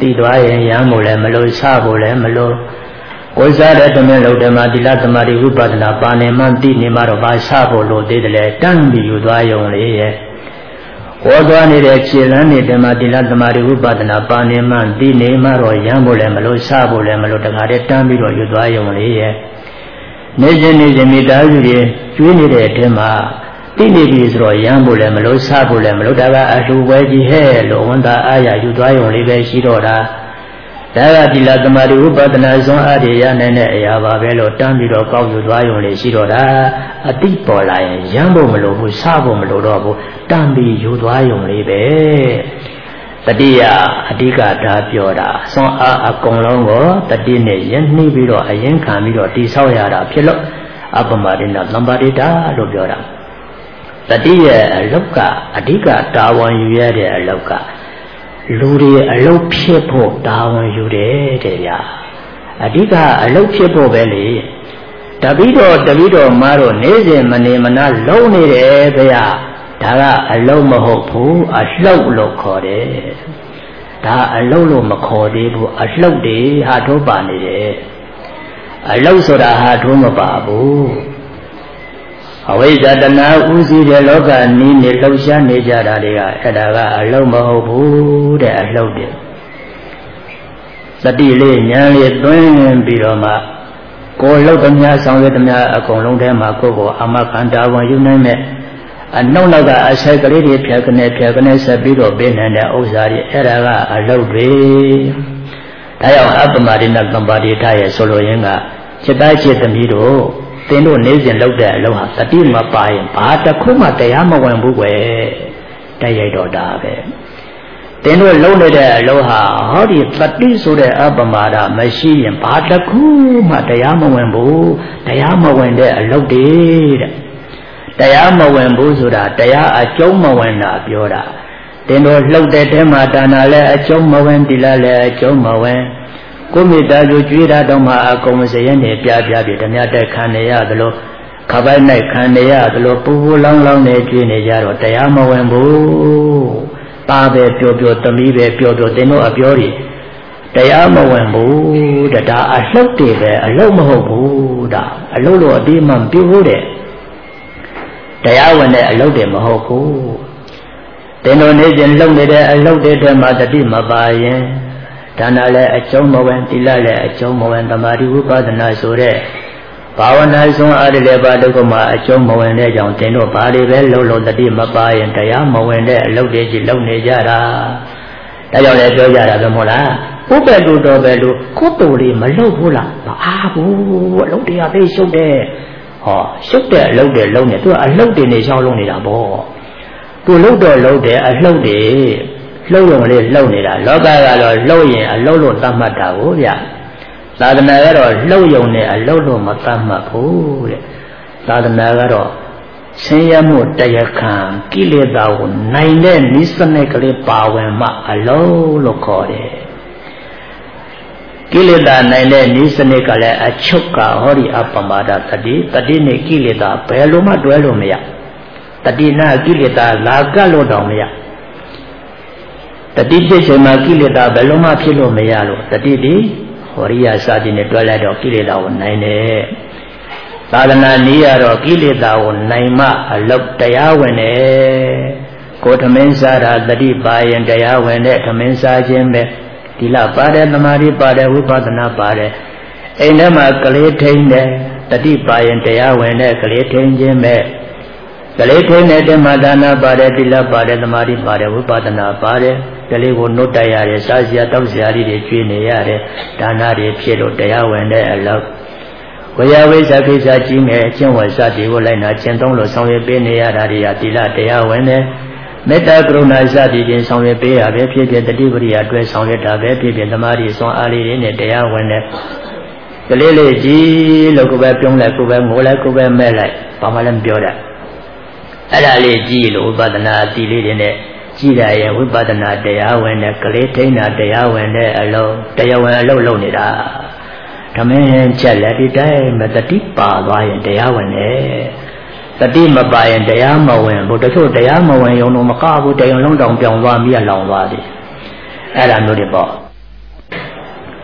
တည်သွားရင်ရမ်းဖို့လည်းမလို့စဖို့လည်းမလို့ကိုယ်စားတဲ့တမန်လုံးတမသီလသမာဓိဝိပဿနာပါနေမှသိနေမှတော့ဘာစဖို့လို့သေးတယ်လေတန်းပြီးယူသွားရုံလေးရဲ့ဟောသွားနေတဲ့ခြေလမ်းနေတဲ့မှာသီလသမာဓိဝိပဿနာပါနေမှသိနေမှတော့ရမ်းဖို့လည်းမလို့စဖို့လည်းမလို့တခါတည်းတန်းပြီးတော့ယူသွားရုံလေးရဲ့နေစဉ်နေစဉ်မိသားစုတွေကျွေးနေတဲ့အထက်မှာသိနေပြီဆိုတော့ရမ်းဖို့လည်းမလို့စဖို့လည်းမလို့ဒါကအလှူပွဲကြီးဟဲ့လို့ဝန်တာအားရယူသွားရုံလေးပဲရှိတော့တာဒါကသီလသမာဓိဝိပဿနာစွမ်းအားတွေရနိုင်တဲ့အရာပါပဲလို့တန်းပြီးတော့ကောက်ယူသွားရုံလေးရှိတော့တာအတိပေါ်လာရင်ရမ်းဖို့မလို့ဘူးစဖို့မလို့တော့ဘူးတန်းပြီးယူသွားရုံလေးပဲတတိယအဓိကဒါပြောတာစွမ်းအားအကုန်လုံးကိုတတိနဲ့ယဉ်နှီးပြီးတော့အရင်ခံပြီးတော့တိဆောက်ရတာဖြစ်လို့အပမဒိနသံပါတိတာလို့ပြောတာတတိယအလုတ်ကအဓိကတာဝန်ယူရတဲ့အလုတ်ကလူတွေအလုတ်ဖြစ်ဖို့တာဝန်ယူတယ်တဲ့ဗျာအဓိကအလုတ်ဖြစ်ဖို့ပဲလေတပိတော့တပိတော့မားတော့နေစဉ်မနေမနာလုံးနေတယ်ဗျာဒါကအလုတ်မဟုတ်ဘူးအလှုပ်လို့ခေါ်တယ်ဒါအလုတ်လို့မခေါ်သေးဘူးအလှုပ်တွေဟာထိုးပါနေတယ်အလုတ်ဆိုတာဟာထိုးမပါဘူးအဝိဇ္ဇတနာဥစည်းတဲ့လောကနီးနေလှုပ်ရှားနေကြတာတွေကအဲ့ဒါကအလုံးမဟုတ်ဘူးတဲ့အလှုပ်တယ်တတိလေးဉာဏ်လေးသွင်းပြီးတော့မှကိုယ်လှုပ်သမျှဆောင်ရွက်သမျှအကုန်လုံးထဲမှာကိုယ်ကိုအမခန္ဓာဝင်ယူနိုင်မဲ့အနှုတ်လောက်ကအဆက်ကလေးတွေဖြတ်ကနေဖြတ်ကနေဆက်ပြီးတော့ပေးနိုင်တဲ့ဥစ္စာတွေအဲ့ဒါကအလှုပ်တွေဒါကြောင့်အပ္ပမဒိနသံပါတိထရဲ့ဆိုလိုရင်းကจิตသားจิตသမီးတို့သင်တို့နေစဉ်လုပ်တဲ့အလုပ်ဟာတတိမပါရင်ဘာတစ်ခုမှတရားမဝင်ဘူးကွယ်တိုက်ရိုက်တော့တာပဲသင်တို့လုပ်နေတဲ့အလုပ်ဟာဟောဒီတတိဆိုတဲ့အပ္ပမဒမရှိရင်ဘာတစ်ခုမှတရားမဝင်ဘူးတရားမဝင်တဲ့အလုပ်တွေတဲ့တရားမဝင်ဘူးဆိုတာတရားအကျုံးမဝင်တာပြောတာသင်တို့လှုပ်တဲ့တဲမှာဒါနာလည်းအကျုံးမဝင်တိလလည်းအကျုံးမဝင်ကိုမိသားစုကြွေးတာတော့မှအကုန်စရဲနေပြပြပြဓမြတက်ခံနေရသလိုခပိုက်နိုင်ခံနေရသလိုပူပူလောင်းလောင်းနေကြွေးနေကြတော့တရားမဝင်ဘူးပါပဲပျော်ပျော်သမီးပဲပျော်ပျော်သင်တို့အပြောတွေတရားမဝင်ဘူးတဲ့ဒါအလှုပ်တွေပဲအလှုပ်မဟုတ်ဘူးဒါအလှုပ်လို့အတိမှမပြုဘူးတဲ့တရားဝင်တဲ့အလှုပ်တွေမဟုတ်ဘူးသင်တို့နေစဉ်လှုပ်နေတဲ့အလှုပ်တွေထဲမှာတတိမပါရင်ဒါနလည်းအကျုံးမဝင်တိလလည်းအကျုံးမဝင်သမာဓိဝိပဿနာဆိုတဲ့ဘာဝနာစွမ်းအားတွေလည်းပါတော့မှအကျုံးမဝင်တဲ့ကြောင့်သင်တို့ဘာတွေပဲလှုပ်လို့တတိမပါရင်တရားမဝင်တဲ့အလုပ်တွေကြီးလုပ်နေကြတာဒါကြောင့်လည်းပြောကြတာပဲမဟုတ်လားဥပ္ပတုတော်ပဲလို့ကိုယ်တူလေးမလှုပ်ဘူးလားမအားဘူးအလုပ်တွေကသိရှုပ်တယ်ဟောရှုပ်တဲ့အလုပ်တွေလုပ်နေသူကအလုပ်တွေနေရှောင်းလုပ်နေတာပေါ့သူလှုပ်တော့လှုပ်တယ်အလှုပ်တွေလှုပ်ရုံလေးလှုပ်နေတာလောကကတော့လှုပ်ရင်အလှုပ်လို့သတ်မှတ်တာကိုဗျသာသနာကတော့လှုပ်ရုံနဲ့အလှုပ်လို့မသတ်မှတ်ဘူးတဲ့သာသနာကတော့ဆင်းရဲမှုတရားခံကိလေသာကိုနိုင်တဲ့နိစ္စနဲ့ကလေးပါဝင်မှအလုံးလို့ခေါ်တယ်ကိလေသာနိုင်တဲ့နိစ္စနဲ့ကလည်းအချုပ်ကဟောဒီအပ္ပမဒတတိတတိနဲ့ကိလေသာဘယ်လိုမှတွဲလို့မရတတိနာကိလေသာလာကတ်လို့တော့မရတတိဖြစ်ချိန်မှာကိလေသာဘယ်လိုမှဖြစ်လို့မရလို့တတိဒီဟောရိယစာတိနဲ့တွဲလိုက်တော့ကိလေသာကိုနိုင်တယ်သာသနာနည်းရတော့ကိလေသာကိုနိုင်မှအလုတ်တရားဝင်တယ်ကိုထမင်းစားတာတတိပါရင်တရားဝင်တဲ့ထမင်းစားခြင်းပဲဒီလပါတယ်သမာဓိပါတယ်ဝိပဿနာပါတယ်အိမ်ထဲမှာကလေးထိန်တယ်တတိပါရင်တရားဝင်တဲ့ကလေးထိန်ခြင်းပဲကလေးထိန်တဲ့ဓမ္မဒါနပါတယ်ဒီလပါတယ်သမာဓိပါတယ်ဝိပဿနာပါတယ်ကလေးကိုနှုတ်တိုက်ရတယ်စားစရာတောက်စရာတွေကျွေးနေရတယ်ဒါနတွေဖြစ်လို့တရားဝင်တဲ့အလောက်ဝေယဝိဇ္ဇကိစ္စကြီးငယ်အကျင့်ဝတ်စသည်ကိုလိုက်နာကျင့်သုံးလို့ဆောင်ရွက်ပေးနေရတာတွေကသီလတရားဝင်တယ်မေတ္တာကရုဏာစသည်ချင်းဆောင်ရွက်ပေးရပဲဖြစ်ဖြစ်တတိပရိယာအတွက်ဆောင်ရွက်တာပဲဖြစ်ဖြစ်သမာဓိစွမ်းအားလေးတွေနဲ့တရားဝင်တယ်ကလေးလေးကြီးလို့ကိုပဲပြုံးလိုက်ကိုပဲငိုလိုက်ကိုပဲမဲ့လိုက်ဘာမှလည်းမပြောတတ်အဲ့ဒါလေးကြီးလို့ဝိပဿနာအတိလေးတွေနဲ့ကြည်ရရဲ့ဝိပဿနာတရားဝင်တဲ့ကလေးထိန်းတာတရားဝင်တဲ့အလုံးတရားဝင်အလုံးလုံးနေတာဓမင်းချက်လက်ဒီတိုင်းမတတိပါသွားရင်တရားဝင်တယ်တတိမပါရင်တရားမဝင်ဘူးတချို့တရားမဝင်ရုံတော့မကဘူးတရားလုံးတောင်ပြောင်းသွားမြတ်လောင်သွားတယ်အဲ့ဒါမျိုးတွေပေါ့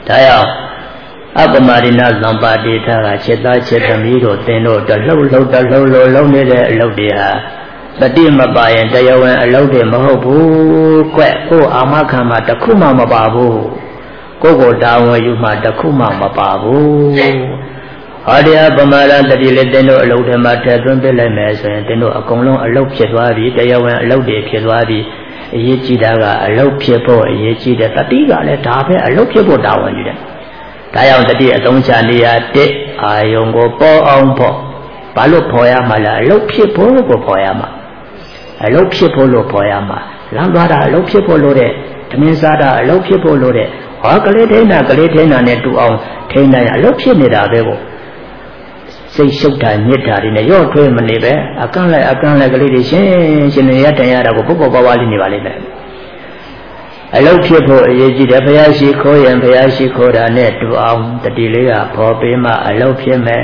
ဒါကြောင့်အပမရိဏသံပါတိထကจิตသားจิตသမီးတို့သင်တို့တလှုပ်လှုပ်တလှုပ်လှုပ်လုံးနေတဲ့အလုပ်တွေဟာတတိမပါရင်တရားဝင်အလုပ်တွေမဟုတ်ဘူးကွကိုအာမခံမှာတခုမှမပါဘူးကိုကိုတာဝန်ယူမှာတခုမှမပါဘူးဟောဒီအပမရတတိလေးသင်တို့အလုပ်တွေမှာထည့်သွင်းပြလိုက်မယ်ဆိုရင်သင်တို့အကုန်လုံးအလုပ်ဖြစ်သွားပြီတရားဝင်အလုပ်တွေဖြစ်သွားပြီအရေးကြီးတာကအလုပ်ဖြစ်ဖို့အရေးကြီးတယ်တတိကလည်းဒါပဲအလုပ်ဖြစ်ဖို့တာဝန်ယူတယ်ဒါကြောင့်တတိအသုံးချနေရတဲ့အာယုံကိုပေါ်အောင်ဖို့ဘာလို့ဖော်ရမှာလဲအလုပ်ဖြစ်ဖို့ကိုဖော်ရမှာအလုပ်ဖြစ်ဖို့လို့ဖော်ရမှာလမ်းသွားတာအလုပ်ဖြစ်ဖို့လို့တဲ့ဓမင်းစားတာအလုပ်ဖြစ်ဖို့လို့တဲ့ဟောကလေးထိန်းတာကလေးထိန်းတာနဲ့တူအောင်ထိန်းနိုင်အလုပ်ဖြစ်နေတာပဲကိုစိတ်ရှုပ်တာညစ်တာတွေနဲ့ရော့ထွေးမနေပဲအကန့်လိုက်အကန့်လိုက်ကလေးတွေရှင်းရှင်းနေရတန်ရတာကိုပုပ်ပုပ်ပွားပွားလေးနေပါလိမ့်မယ်အလုပ်ဖြစ်ဖို့အရေးကြီးတယ်ဘုရားရှိခိုးရင်ဘုရားရှိခိုးတာနဲ့တူအောင်တတိလေးကပေါ်ပေးမှအလုပ်ဖြစ်မယ်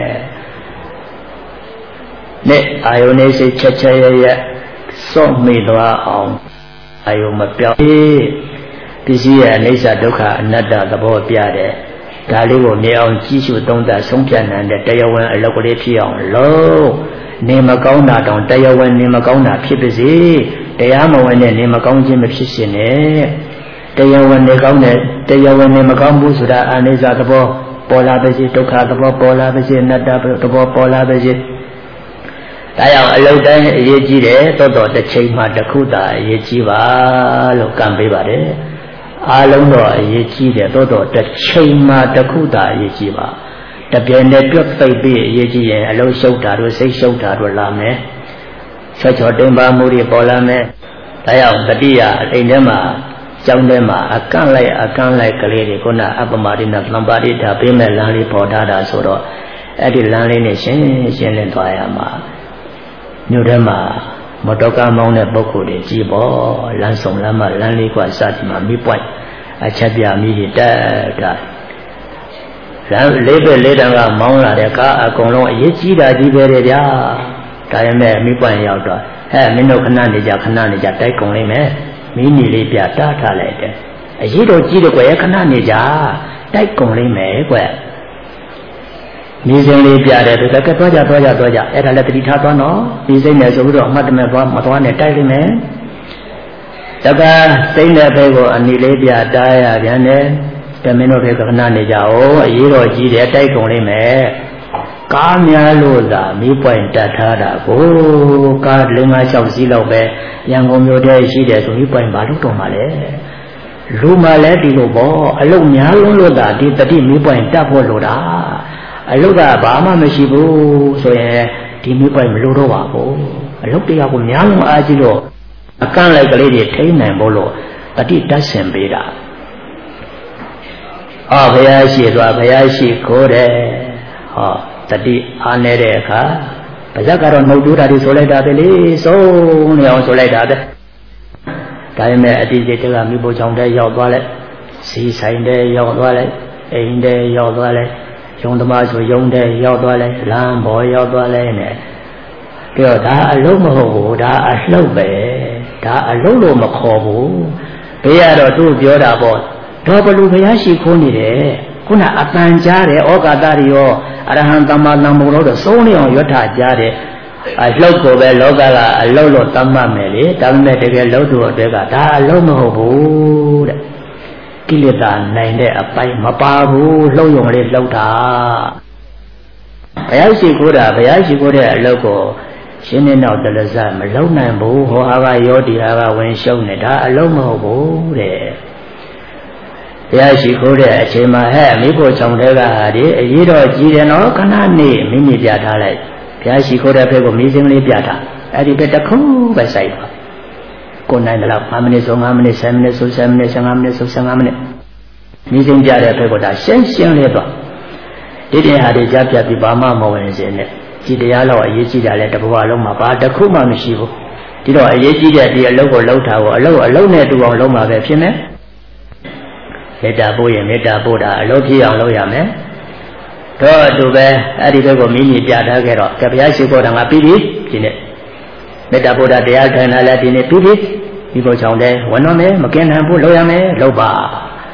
နဲ့အာယုန်နေစိတ်ချက်ချက်ရရစော့မိသွားအောင်အာယုန်မပြောင်းပစ္စည်းရဲ့အနိစ္စဒုက္ခအနတ္တသဘောပြတဲ့ဒါလေးကိုမြင်အောင်ကြည့်ရှုသုံးသပ်ဆုံးဖြတ်နိုင်တဲ့တရားဝင်အလုပ်ကလေးဖြစ်အောင်လုပ်နေမကောင်းတာတောင်တရားဝင်နေမကောင်းတာဖြစ်ပါစေတရားမဝင်တဲ့နေမကောင်းခြင်းမဖြစ်ရှင်နဲ့တရားဝင်နေကောင်းတဲ့တရားဝင်နေမကောင်းဘူးဆိုတာအနိစ္စသဘောပေါ်လာပါစေဒုက္ခသဘောပေါ်လာပါစေအနတ္တသဘောပေါ်လာပါစေဒါကြောင့်အလုပ်တိုင်းအရေးကြီးတယ်တော်တော်တစ်ချိန်မှတစ်ခုသာအရေးကြီးပါလို့ကံပေးပါတယ်အားလုံးတော့အရေးကြီးတယ်တော်တော်တစ်ချိန်မှတစ်ခုသာအရေးကြီးပါတပြည့်နဲ့ပြတ်သိပ်ပြီးအရေးကြီးရင်အလုံးရှုပ်တာတို့စိတ်ရှုပ်တာတို့လာမယ်ချောချောတင်ပါမှုတွေပေါ်လာမယ်ဒါကြောင့်တတိယအအိမ်ထဲမှာကျောင်းထဲမှာအကန့်လိုက်အကန့်လိုက်ကလေးတွေခုနအပမရိဏသံပါတိဓာပေးမဲ့လမ်းလေးပေါ်ထားတာဆိုတော့အဲ့ဒီလမ်းလေးနဲ့ရှင်းရှင်းလင်းသွားရမှာမြို့ထဲမှာမတော်ကားမောင်းတဲ့ပုဂ္ဂိုလ်တွေကြည်ပေါ်လမ်းဆောင်လမ်းမလမ်းလေးကစသည်မှာမိပွိုက်အချက်ပြမိတွေတက်တာလမ်းလေးပဲလေးတန်းကမောင်းလာတဲ့ကားအကုန်လုံးအရေးကြီးတာကြီးပဲတဲ့ဗျာဒါပေမဲ့မိပွိုက်ရောက်တော့ဟဲ့မင်းတို့ခဏနေကြခဏနေကြတိုက်ကုန်လိမ့်မယ်မင်းကြီးလေးပြတားထားလိုက်တယ်အရေးတော်ကြီးတော့ကွယ်ခဏနေကြတိုက်ကုန်လိမ့်မယ်ကွယ်မိစိမ့်လေးပြတယ်သူကကသွားကြသွားကြသွားကြအဲ့ဒါလည်းတတိထားသွားနော်မိစိမ့်နဲ့ဆိုပြီးတော့အမှတ်တမဲ့သွားမသွားနဲ့တိုက်လိမ့်မယ်တကစိမ့်တဲ့ဘက်ကိုအနီလေးပြတားရပြန်တယ်တမင်းတို့ဘက်ကခဏနေကြအောင်အရေးတော်ကြီးတယ်တိုက်ကုန်လိမ့်မယ်ကားများလို့သာမိပွိုင်တတ်ထားတာကိုကားလေးငါး၆စီးလောက်ပဲရန်ကုန်မြို့ထဲရှိတယ်ဆိုမိပွိုင်ဘာလို့တော့မှလဲလူမှလည်းဒီလိုပေါ့အလုတ်များလုံးလို့သာဒီတတိမိပွိုင်တတ်ဖို့လိုတာအလုတ်ကဘာမှမရှိဘူးဆိုရင်ဒီမိပွိုင်မလို့တော့ပါဘူးအလုတ်တရားကိုများလုံးအားကြီးလို့အကန့်လိုက်ကလေးတွေထိန်းနိုင်ဖို့လို့တတိတတ်ဆင်ပေးတာအော်ဘုရားရှိသွားဘုရားရှိခိုးတယ်ဟောတတိအားနေတဲ့အခါပါဇက်ကတော့နှုတ်တူးတာတွေဆိုလိုက်တာပဲလေဆုံးနေအောင်ဆိုလိုက်တာပဲဒါပေမဲ့အတိတ်တွေကမိဖို့ချောင်းတဲ့ရောက်သွားလိုက်စီဆိုင်တဲ့ရောက်သွားလိုက်အိမ်တဲ့ရောက်သွားလိုက်ယုံသမားဆိုယုံတဲ့ရောက်သွားလိုက်လမ်းပေါ်ရောက်သွားလိုက်နဲ့ပြီးတော့ဒါအလုံးမဟုတ်ဘူးဒါအလှုပ်ပဲဒါအလုံးလို့မခေါ်ဘူးဘေးကတော့သူ့ပြောတာပေါ့တော့ဘလူဘုရားရှိခိုးနေတယ်ခုနအပန်ကြားတယ်ဩကာသတွေရောအရဟံသမ္မာသမ္ဗုဒ္ဓတော့သုံးနေအောင်ရွတ်ထားကြားတယ်အလှုပ်ကိုပဲလောကကအလှုပ်လို့သတ်မှတ်မယ်လေဒါပေမဲ့တကယ်လှုပ်သူအတွက်ကဒါအလုံးမဟုတ်ဘူးတဲ့ကိလေသာနိုင်တဲ့အပိုင်းမပါဘူးလှုပ်ရုံလေးလှုပ်တာဘုရားရှိခိုးတာဘုရားရှိခိုးတဲ့အလုပ်ကိုရှင်းနေတော့တလစမလုံနိုင်ဘူးဟောဟာကယောဒီဟာကဝင်ရှုံးနေဒါအလုံးမဟုတ်ဘူးတဲ့ဘုရားရှိခိုးတဲ့အချိန်မှာဟဲ့မိဖို့ချောင်းတဲ့ကဟာဒီအရေးတော်ကြီးတယ်နော်ခဏနေမိမိပြထားလိုက်ဘုရားရှိခိုးတဲ့ဘက်ကိုမိစင်းလေးပြထားအဲ့ဒီဘက်တစ်ခုပဲစိုက်ပါကိုနိုင်တယ်လောက်၅မိနစ်ဆို၅မိနစ်၁၀မိနစ်ဆို၁၀မိနစ်၁၅မိနစ်ဆို၁၅မိနစ်မိစင်းပြတဲ့ဘက်ကိုဒါရှင်းရှင်းလေးတော့ဒီတဲ့ဟာတွေကြားပြပြီးဘာမှမဝင်စေနဲ့ကြည်တရားတော့အရေးကြီးတာလဲတဘဝလုံးမှာဘာတစ်ခုမှမရှိဘူးဒီတော့အရေးကြီးတဲ့ဒီအလုပ်ကိုလုပ်တာကိုအလုပ်အလုပ်နဲ့တူအောင်လုပ်မှာပဲဖြစ်မယ်မေတ္တာပို့ရင်မေတ္တာပို့တာအလုပ်ဖြစ်အောင်လုပ်ရမယ်တော့အတူပဲအဲ့ဒီဘက်ကိုမိမိပြထားခဲ့တော့ကဗျာရှိခိုးတာငါပြီးပြီဒီနေ့မေတ္တာပို့တာတရားထိုင်တာလည်းဒီနေ့ပြီးပြီဒီဘုံချောင်းတဲ့ဝန်တော်မယ်မကင်းနိုင်ဘူးလုပ်ရမယ်လုပ်ပါ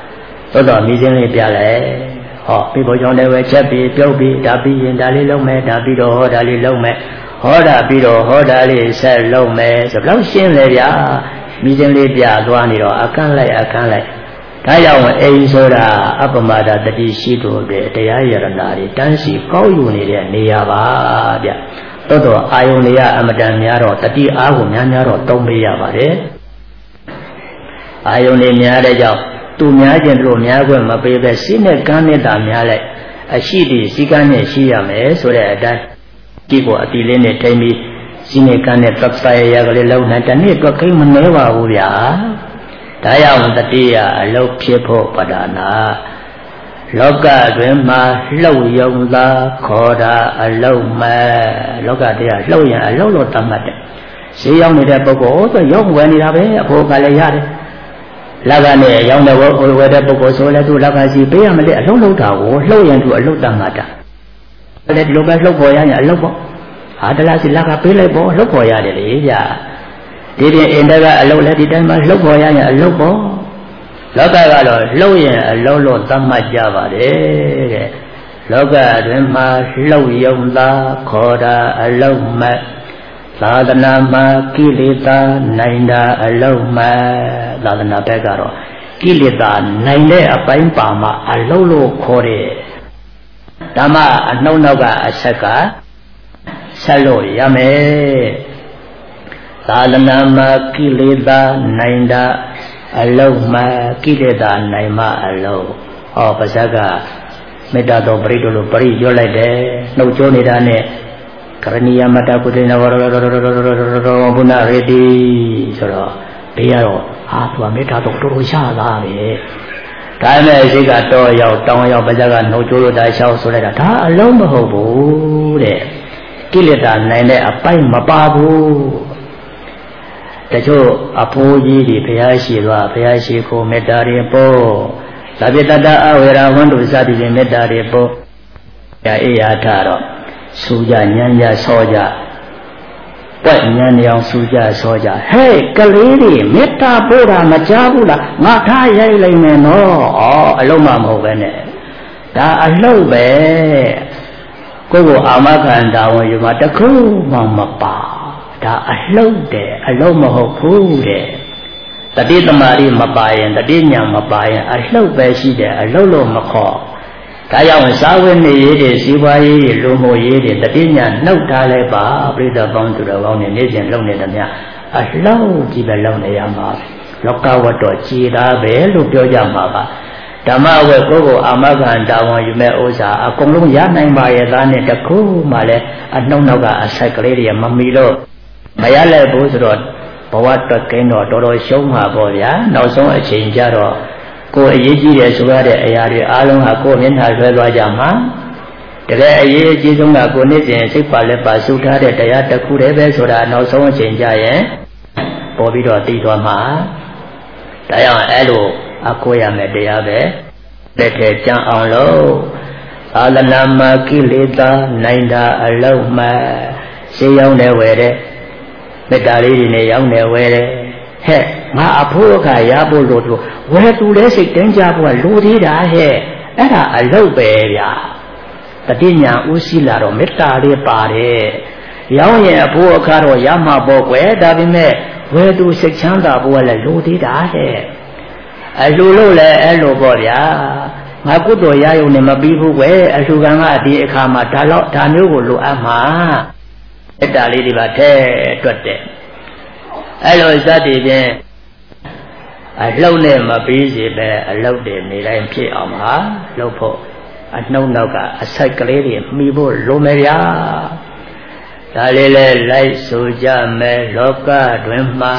သို့တော်မိချင်းလေးပြလဲဟောပြီးဘုံကြောင့်လည်းပဲချက်ပြီးပြုတ်ပြီးဒါပြီးရင်ဒါလေးလုံးမယ်ဒါပြီးတော့ဟောဒါလေးလုံးမယ်ဟောတာပြီးတော့ဟောတာလေးဆက်လုံးမယ်ဆိုတော့ရှင်းလေဗျာမိချင်းလေးပြသွားနေတော့အခန်းလိုက်အခန်းလိုက်ဒါကြောင့်အိမ်ဆိုတာအပ္ပမဒတတိရှိသူတွေတရားရဏာတွေတန်းစီကောက်ယူနေတဲ့နေရာပါဗျသို့တော်အာယုန်တွေကအမတန်များတော့တတိအားကိုများများတော့သုံးပေးရပါတယ်အာယုန်တွေများတဲ့ကြောင့်သူများခြင်းတို့များခွင့်မပေးပဲစိနဲ့ကမ်းနဲ့တာများလိုက်အရှိတည်စိကမ်းနဲ့ရှိရမယ်ဆိုတဲ့အတိုင်းဒီကိုအတီလေးနဲ့ထိမ့်ပြီးစိနဲ့ကမ်းနဲ့သက်ဆိုင်ရကလေးလုံးနဲ့တနေ့တော့ခိမ့်မနှဲပါဘူးဗျာဒါကြောင့်တတိယအလုတ်ဖြစ်ဖို့ပဒနာလောကတွင်မှာလှုပ်ယုံသာခေါ်တာအလုတ်မဲ့လောကတရားလှုပ်ရင်အလုတ်လို့သတ်မှတ်တယ်ဈေးရောက်နေတဲ့ပုဂ္ဂိုလ်ဆိုရောက်ဝယ်နေတာပဲအဖို့ကလည်းရတယ်လက်ကနဲ့ရောင်းတဲ့ဝယ်တဲ့ပုဂ္ဂိုလ်ဆိုလည်းသူလက်ကစီပေးရမလဲအလုံးလုံးတာကိုလှုပ်ရင်သူအလုတ်တတ်မှတ်တာလည်းဒီလိုပဲလှုပ်ပေါ်ရရင်အလုတ်ပေါ့ဟာတလားစီလက်ကပေးလိုက်ပေါ့လှုပ်ပေါ်ရတယ်လေဗျာဒီပြင်အင်းတကအလုတ်လည်းဒီတိုင်းမှာလှုပ်ပေါ်ရရင်အလုတ်ပေါ့လောကကတော့လှုပ်ရင်အလုတ်လို့သတ်မှတ်ကြပါတယ်တဲ့လောကတွင်မှာလှုပ်ယုံသာခေါ်တာအလုတ်မဲ့သာသနာမှာကိလေသာနိုင်တာအလုံးမဲ့သာသနာဘက်ကတော့ကိလေသာနိုင်တဲ့အပိုင်းပါမှာအလုံးလို့ခေါ်တယ်ဓမ္မအနှုတ်နောက်ကအဆက်ကဆက်လို့ရမယ်သာသနာမှာကိလေသာနိုင်တာအလုံးမဲ့ကိလေသာနိုင်မှအလုံးဟောပါဇက်ကမေတ္တာတော်ပရိတို့လို့ပရိပြောလိုက်တယ်နှုတ်ကြိုးနေတာနဲ့ကရဏီယမတ္တကုသေနဝရဘုနာရေတိဆိုတော့ဘေးကတော့ဟာသူကမေတ္တာတော့တော်တော်ရှားလာပဲဒါနဲ့ရှိကတော့ရောက်တောင်းရောက်ပါကြကနှုတ်ကြိုးလို့ဒါရှောက်ဆိုလိုက်တာဒါအလုံးမဟုတ်ဘူးတဲ့ကိလေသာနိုင်တဲ့အပိုက်မပါဘူးတချို့အဖိုးကြီးတွေဘုရားရှိသွားဘုရားရှိခိုးမေတ္တာတွေပို့သဗ္ဗတတအဝေရဝန္တုစသည်ဖြင့်မေတ္တာတွေပို့ဒါအေးရထတော့စူကြညံ့ကြဆောကြပွက်ညံ့နေအောင်စူကြဆောကြဟဲ့ကလေးတွေမေတ္တာပို့တာမကြားဘူးလားငါထားရိုက်လိုက်မယ်နော်ဩအလုံးမမဟုတ်ပဲနဲ့ဒါအလှုပ်ပဲကိုယ့်ကိုအာမခံတာဝင်ယူမှာတခုမှမပါဒါအလှုပ်တယ်အလုံးမဟုတ်ဘူးတဲ့တတိသမารိမပါရင်တတိညာမပါရင်အလှုပ်ပဲရှိတယ်အလှုပ်လို့မခေါ်ဒါကြောင့်စာဝိနည်းရေးတွေစီးပွားရေးတွေလူမှုရေးတွေတတိညာနှုတ်ထားလဲပါပြိဿပေါင်းသူတော်ကောင်းတွေနေ့စဉ်လုပ်နေတယ်များအလှုပ်ကြည့်ပဲလုပ်နေရမှာလောကဝတ္တကြည်တာပဲလို့ပြောကြမှာပါဓမ္မဝက်ကိုယ်ကိုအာမခံတာဝန်ယူမဲ့ဥစ္စာအကုန်လုံးရနိုင်ပါရဲ့သားနဲ့တခုမှလည်းအနှုတ်နောက်ကအဆက်ကလေးတွေမမီလို့မရလဲဘူးဆိုတော့ဘဝတက်ကင်းတော့တော်တော်ရှုံးမှာပေါ့ဗျာနောက်ဆုံးအချိန်ကျတော့ကိုယ်အရေးကြီးတယ်ဆိုရတဲ့အရာတွေအားလုံးဟာကိုယ်မျက်နှာဆွဲသွားကြမှာတကယ်အရေးအကြီးဆုံးကကိုယ်နေ့စဉ်စိတ်ပါလက်ပါစုထားတဲ့တရားတစ်ခုတည်းပဲဆိုတာနောက်ဆုံးအချိန်ကျရင်ပေါ်ပြီးတော့သိသွားမှာဒါကြောင့်အဲ့လိုအကိုရမယ်တရားပဲလက်ထဲကြံအောင်လို့သာသနာမှာကိလေသာနိုင်တာအလုံးမဲ့ရှင်းရောက်နေဝယ်တဲ့မေတ္တာလေးတွေနဲ့ရောက်နေဝယ်တဲ့ဟဲ့ငါအဖို့ကရဖို့လို့သူဝယ်သူလဲစိတ်တင်းကြဖို့ကလိုသေးတာဟဲ့အဲ့ဒါအလုပ်ပဲဗျာတတိညာဥရှိလာတော့မေတ္တာလေးပါတယ်ရောင်းရင်အဖို့အခါတော့ရမှာပေါ့ကွယ်ဒါပေမဲ့ဝယ်သူစိတ်ချမ်းသာဖို့ကလည်းလိုသေးတာဟဲ့အလှလို့လဲအဲ့လိုပေါ့ဗျာငါကုသိုလ်ရယုံနဲ့မပြီးဘူးကွယ်အလှကံကဒီအခါမှာဒါတော့ဒါမျိုးကိုလိုအပ်မှာမေတ္တာလေးတွေပါထဲတွက်တယ်အဲ့လိုစသည်ဖြင့်အလှုပ်နဲ့မပြီးစေပဲအလှုပ်တွေနေတိုင်းဖြစ်အောင်ပါလှုပ်ဖို့အနှုတ်နောက်ကအစိုက်ကလေးတွေမှီဖို့လိုမယ်ဗျာဒါလေးလဲလိုက်ဆိုကြမယ်လောကတွင်မှာ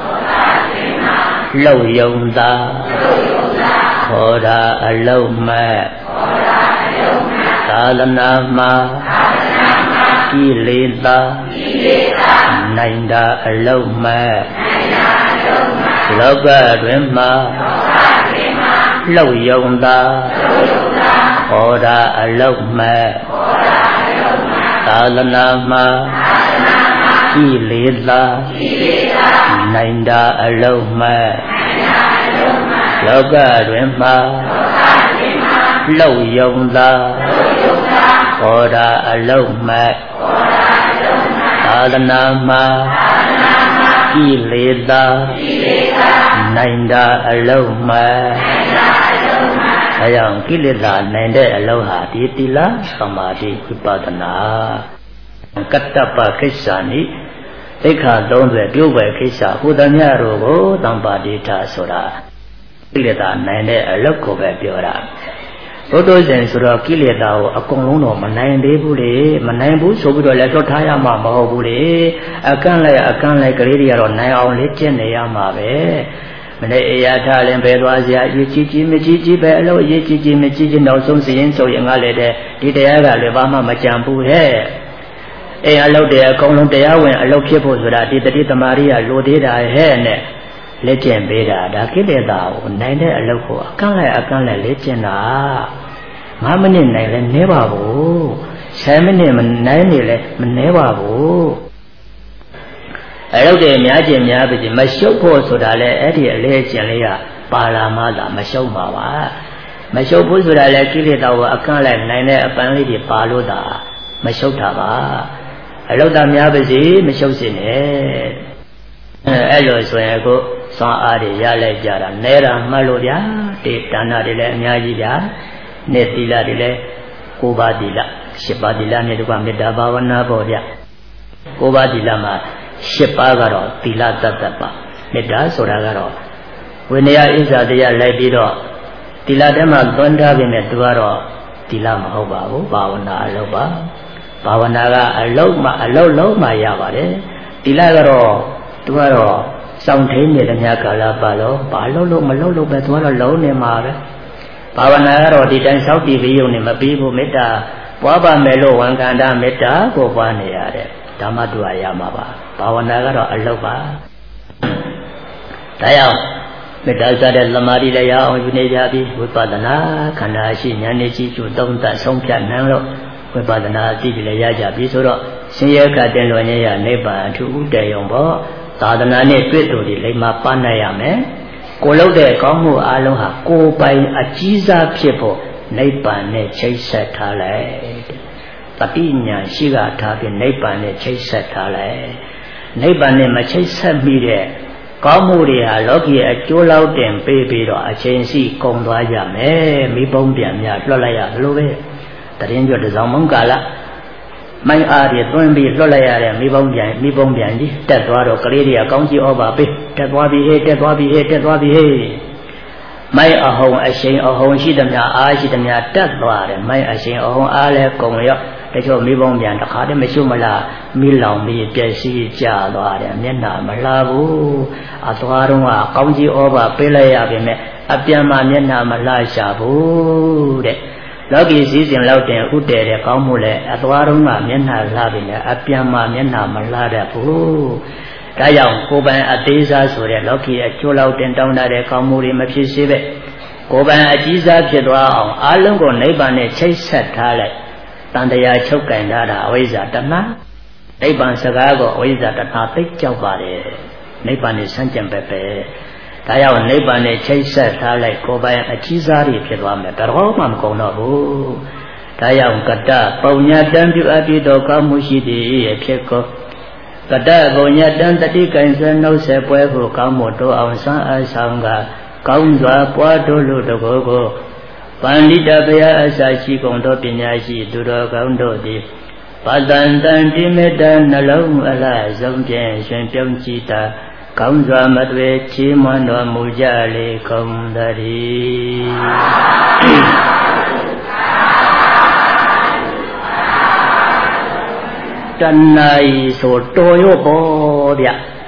လှုပ်ယုံသာခေါ်တာအလှုပ်မဲ့သာသနာမှာကိလေသာနိုင်တာအလုံးမဲ့လောကတွင်မှာလှုပ်ယုံသာခေါ်တာအလုံးမဲ့သာသနာမှာကိလေသာနိုင်တာအလုံးမဲ့လောကတွင်မှာလောက်ယုံသာဟောတာအလုံးမဲ့သာသနာမှာကိလေသာနိုင်တာအလုံးမဲ့အဲကြောင့်ကိလေသာနိုင်တဲ့အလုံးဟာဒီသီလသမာဓိဝိပဿနာကတ္တပခိစ္ဆာနိသိက္ခာသုံးဆယ်ပြုတ်ပဲခိစ္ဆာဟူသမျှတို့ကိုသံပါတိထဆိုတာကိလေသာနိုင်တဲ့အလုံးကိုပဲပြောတာဘုဒ္ဓဇင်ဆိုတော့ကိလေသာကိုအကုန်လုံးတော့မနိုင်သေးဘူးလေမနိုင်ဘူးဆိုပြီးတော့လည်းလွတ်ထားရမှာမဟုတ်ဘူးလေအကန့်လိုက်အကန့်လိုက်ကလေးတွေကတော့နိုင်အောင်လေ့ကျင့်နေရမှာပဲမနေ့အေရထားရင်ပဲသွားစရာအရေးကြီးကြီးမကြီးကြီးပဲအလို့အရေးကြီးကြီးမကြီးကြီးနောက်ဆုံးစီရင်ဆိုရင်ငါလည်းတဲ့ဒီတရားကလည်းဘာမှမကြံဘူးဟဲ့အေအလုပ်တွေအကုန်လုံးတရားဝင်အလုပ်ဖြစ်ဖို့ဆိုတာဒီတတိသမารိယလိုသေးတာဟဲ့နဲ့လက်ကျင့်ပေးတာဒါကိလေသာကိုနိုင်တဲ့အလုပ်ကိုအကန့်လိုက်အကန့်လိုက်လက်ကျင့်တာငါးမိနစ်နိုင်လဲနဲပါဘူးဆယ်မိနစ်မနိုင်နေလဲမနဲပါဘူးအလုပ်တွေများကျင်များပြီမရှုပ်ဖို့ဆိုတာလဲအဲ့ဒီအလဲကျင့်လေးကပါလာမှသာမရှုပ်မှာပါမရှုပ်ဘူးဆိုတာလဲကိလေသာကိုအကန့်လိုက်နိုင်တဲ့အပန်းလေးတွေပါလို့သာမရှုပ်တာပါအလုပ်သားများပါစေမရှုပ်စင်နဲ့အဲ့လိုဆိုရင်ကိုစွမ်းအားတွေရလိုက်ကြတာနဲတာမှတ်လို့ဗျာဒီဒါနတွေလည်းအများကြီးဗျာနေ့သီလတွေလည်းကိုးပါးသီလရှစ်ပါးသီလနဲ့တကွမေတ္တာဘာဝနာပေါ့ဗျကိုးပါးသီလမှာရှစ်ပါးကတော့သီလတတ္တပါမေတ္တာဆိုတာကတော့ဝိနည်းဣဇာတရားလိုက်ပြီးတော့သီလထဲမှာသွန်းထားပြီးမြဲသူကတော့သီလမဟုတ်ပါဘူးဘာဝနာအလုပ်ပါဘာဝနာကအလုပ်မှအလုပ်လုံးမှရပါတယ်သီလကတော့သူကတော့စောင့်ထိန်နေတဲ့များကာလပါလို့ဘာလို့လို့မလို့လို့ပဲသူကတော့လုံးနေမှာပဲဘာဝနာကတော့ဒီတိုင်းစောင့်တည်ပြီးုံနဲ့မပြီးဘူးမေတ္တာပွားပါမယ်လို့ဝန်ကန္တာမေတ္တာကိုပွားနေရတဲ့ဓမ္မတူရမှာပါဘာဝနာကတော့အလုပ်ပါဒါကြောင့်မေတ္တာစတဲ့သမာဓိလည်းရအောင်ယူနေကြပြီးဝိပဿနာခန္ဓာရှိဉာဏ်နဲ့ကြည့်ကျူသုံးသပ်ဆုံးဖြတ်နိုင်လို့ဝိပဿနာအသိတွေလည်းရကြပြီးဆိုတော့ရှင်ရဲကတင်လွန်ရရနိဗ္ဗာန်အထူးဥတည်ရုံပေါ့သာသနာနဲ့တွေ့တူတွေလိမ္မာပန်းနိုင်ရမယ်ကိုလုပ်တဲ့ကောင်းမှုအလုံးဟာကိုယ်ပိုင်အကြီးစားဖြစ်ဖို့နိဗ္ဗာန်နဲ့ချိတ်ဆက်ထားလိုက်တတိညာရှိကထားပြီးနိဗ္ဗာန်နဲ့ချိတ်ဆက်ထားလိုက်နိဗ္ဗာန်နဲ့မချိတ်ဆက်မိတဲ့ကောင်းမှုတွေဟာလောကီအကျိုးလောက်တင်ပေးပြီးတော့အချိန်စီကုန်သွားကြမယ်မိဘုံပြန်များလွှတ်လိုက်ရလို့ပဲတရင်ကျွတ်တစောင်းမုံကာလမိုင်းအားတွေသွင်းပြီးလွှတ်လိုက်ရတဲ့မိဘုံပြန်မိဘုံပြန်ကြီးတက်သွားတော့ကလေးတွေကကောင်းကြီးဩဘာပေးတက်သွားပြီဟဲ့တက်သွားပြီဟဲ့တက်သွားပြီဟဲ့မိုင်းအဟုံအရှိန်အဟုံရှိသမျှအားရှိသမျှတက်သွားတယ်မိုင်းအရှိန်အဟုံအားလဲကုန်ရောတချို့မိဘုံပြန်တစ်ခါတည်းမရှိမလားမိလောင်ပြီးပြည့်စည်ကြသွားတယ်မျက်နှာမလှဘူးအသွားတော့ကကောင်းကြီးဩဘာပေးလိုက်ရပြီမဲ့အပြန်မှာမျက်နှာမလှရှာဘူးတဲ့လောကီစည်းစိမ်လောက်တင်ဥတည်တဲ့ကောင်းမှုလဲအသွားတော့ကမျက်နှာလှပြီနဲ့အပြန်မှာမျက်နှာမလှတတ်ဘူးဒါကြောင့်ကိုယ်ပိုင်အသေးစားဆိုတဲ့လောကီအကျိုးလောက်တင်တောင်းတတဲ့ကောင်းမှုတွေမဖြစ်စေပဲကိုယ်ပိုင်အကြီးစားဖြစ်သွားအောင်အလုံးကိုနိဗ္ဗာန်နဲ့ချိတ်ဆက်ထားလိုက်တန်တရားချုပ်ကင်ထားတာအဝိဇ္ဇာတဏှာနိဗ္ဗာန်စကားကိုအဝိဇ္ဇာတဏှာသိကြောက်ပါတယ်နိဗ္ဗာန်နဲ့ဆန်းကျင်ပဲပဲဒါကြောင့်နိဗ္ဗာန်နဲ့ချိတ်ဆက်ထားလိုက်ကိုယ်ပိုင်အကြီးစားတွေဖြစ်သွားမယ်ဘယ်တော့မှမကုန်တော့ဘူးဒါကြောင့်ကတ္တပုံညာတံပြုအပ်ပြီးတော့ကောင်းမှုရှိသည်ရဲ့ဖြစ်ကိုကတ္တပုံညာတံတတိကံဆွဲနှုတ်ဆက်ပွဲကိုကောင်းမှုတိုးအောင်ဆန်းအားဆောင်ကကောင်းစွာပွားတို့လို့တကောကိုပန္တိတဘုရားအစာရှိကုန်သောပညာရှိသူတော်ကောင်းတို့သည်ပတန်တန်တိမေတ္တနှလုံးအလားဆုံးဖြင့်ရှင်ပြုံးကြည်တာကောင်းစွာမတွေ့ချီးမွမ်းတော်မူကြလေကုန်သတည်းတဏှာဤဆိုတော်ရောပေါ့ဗျ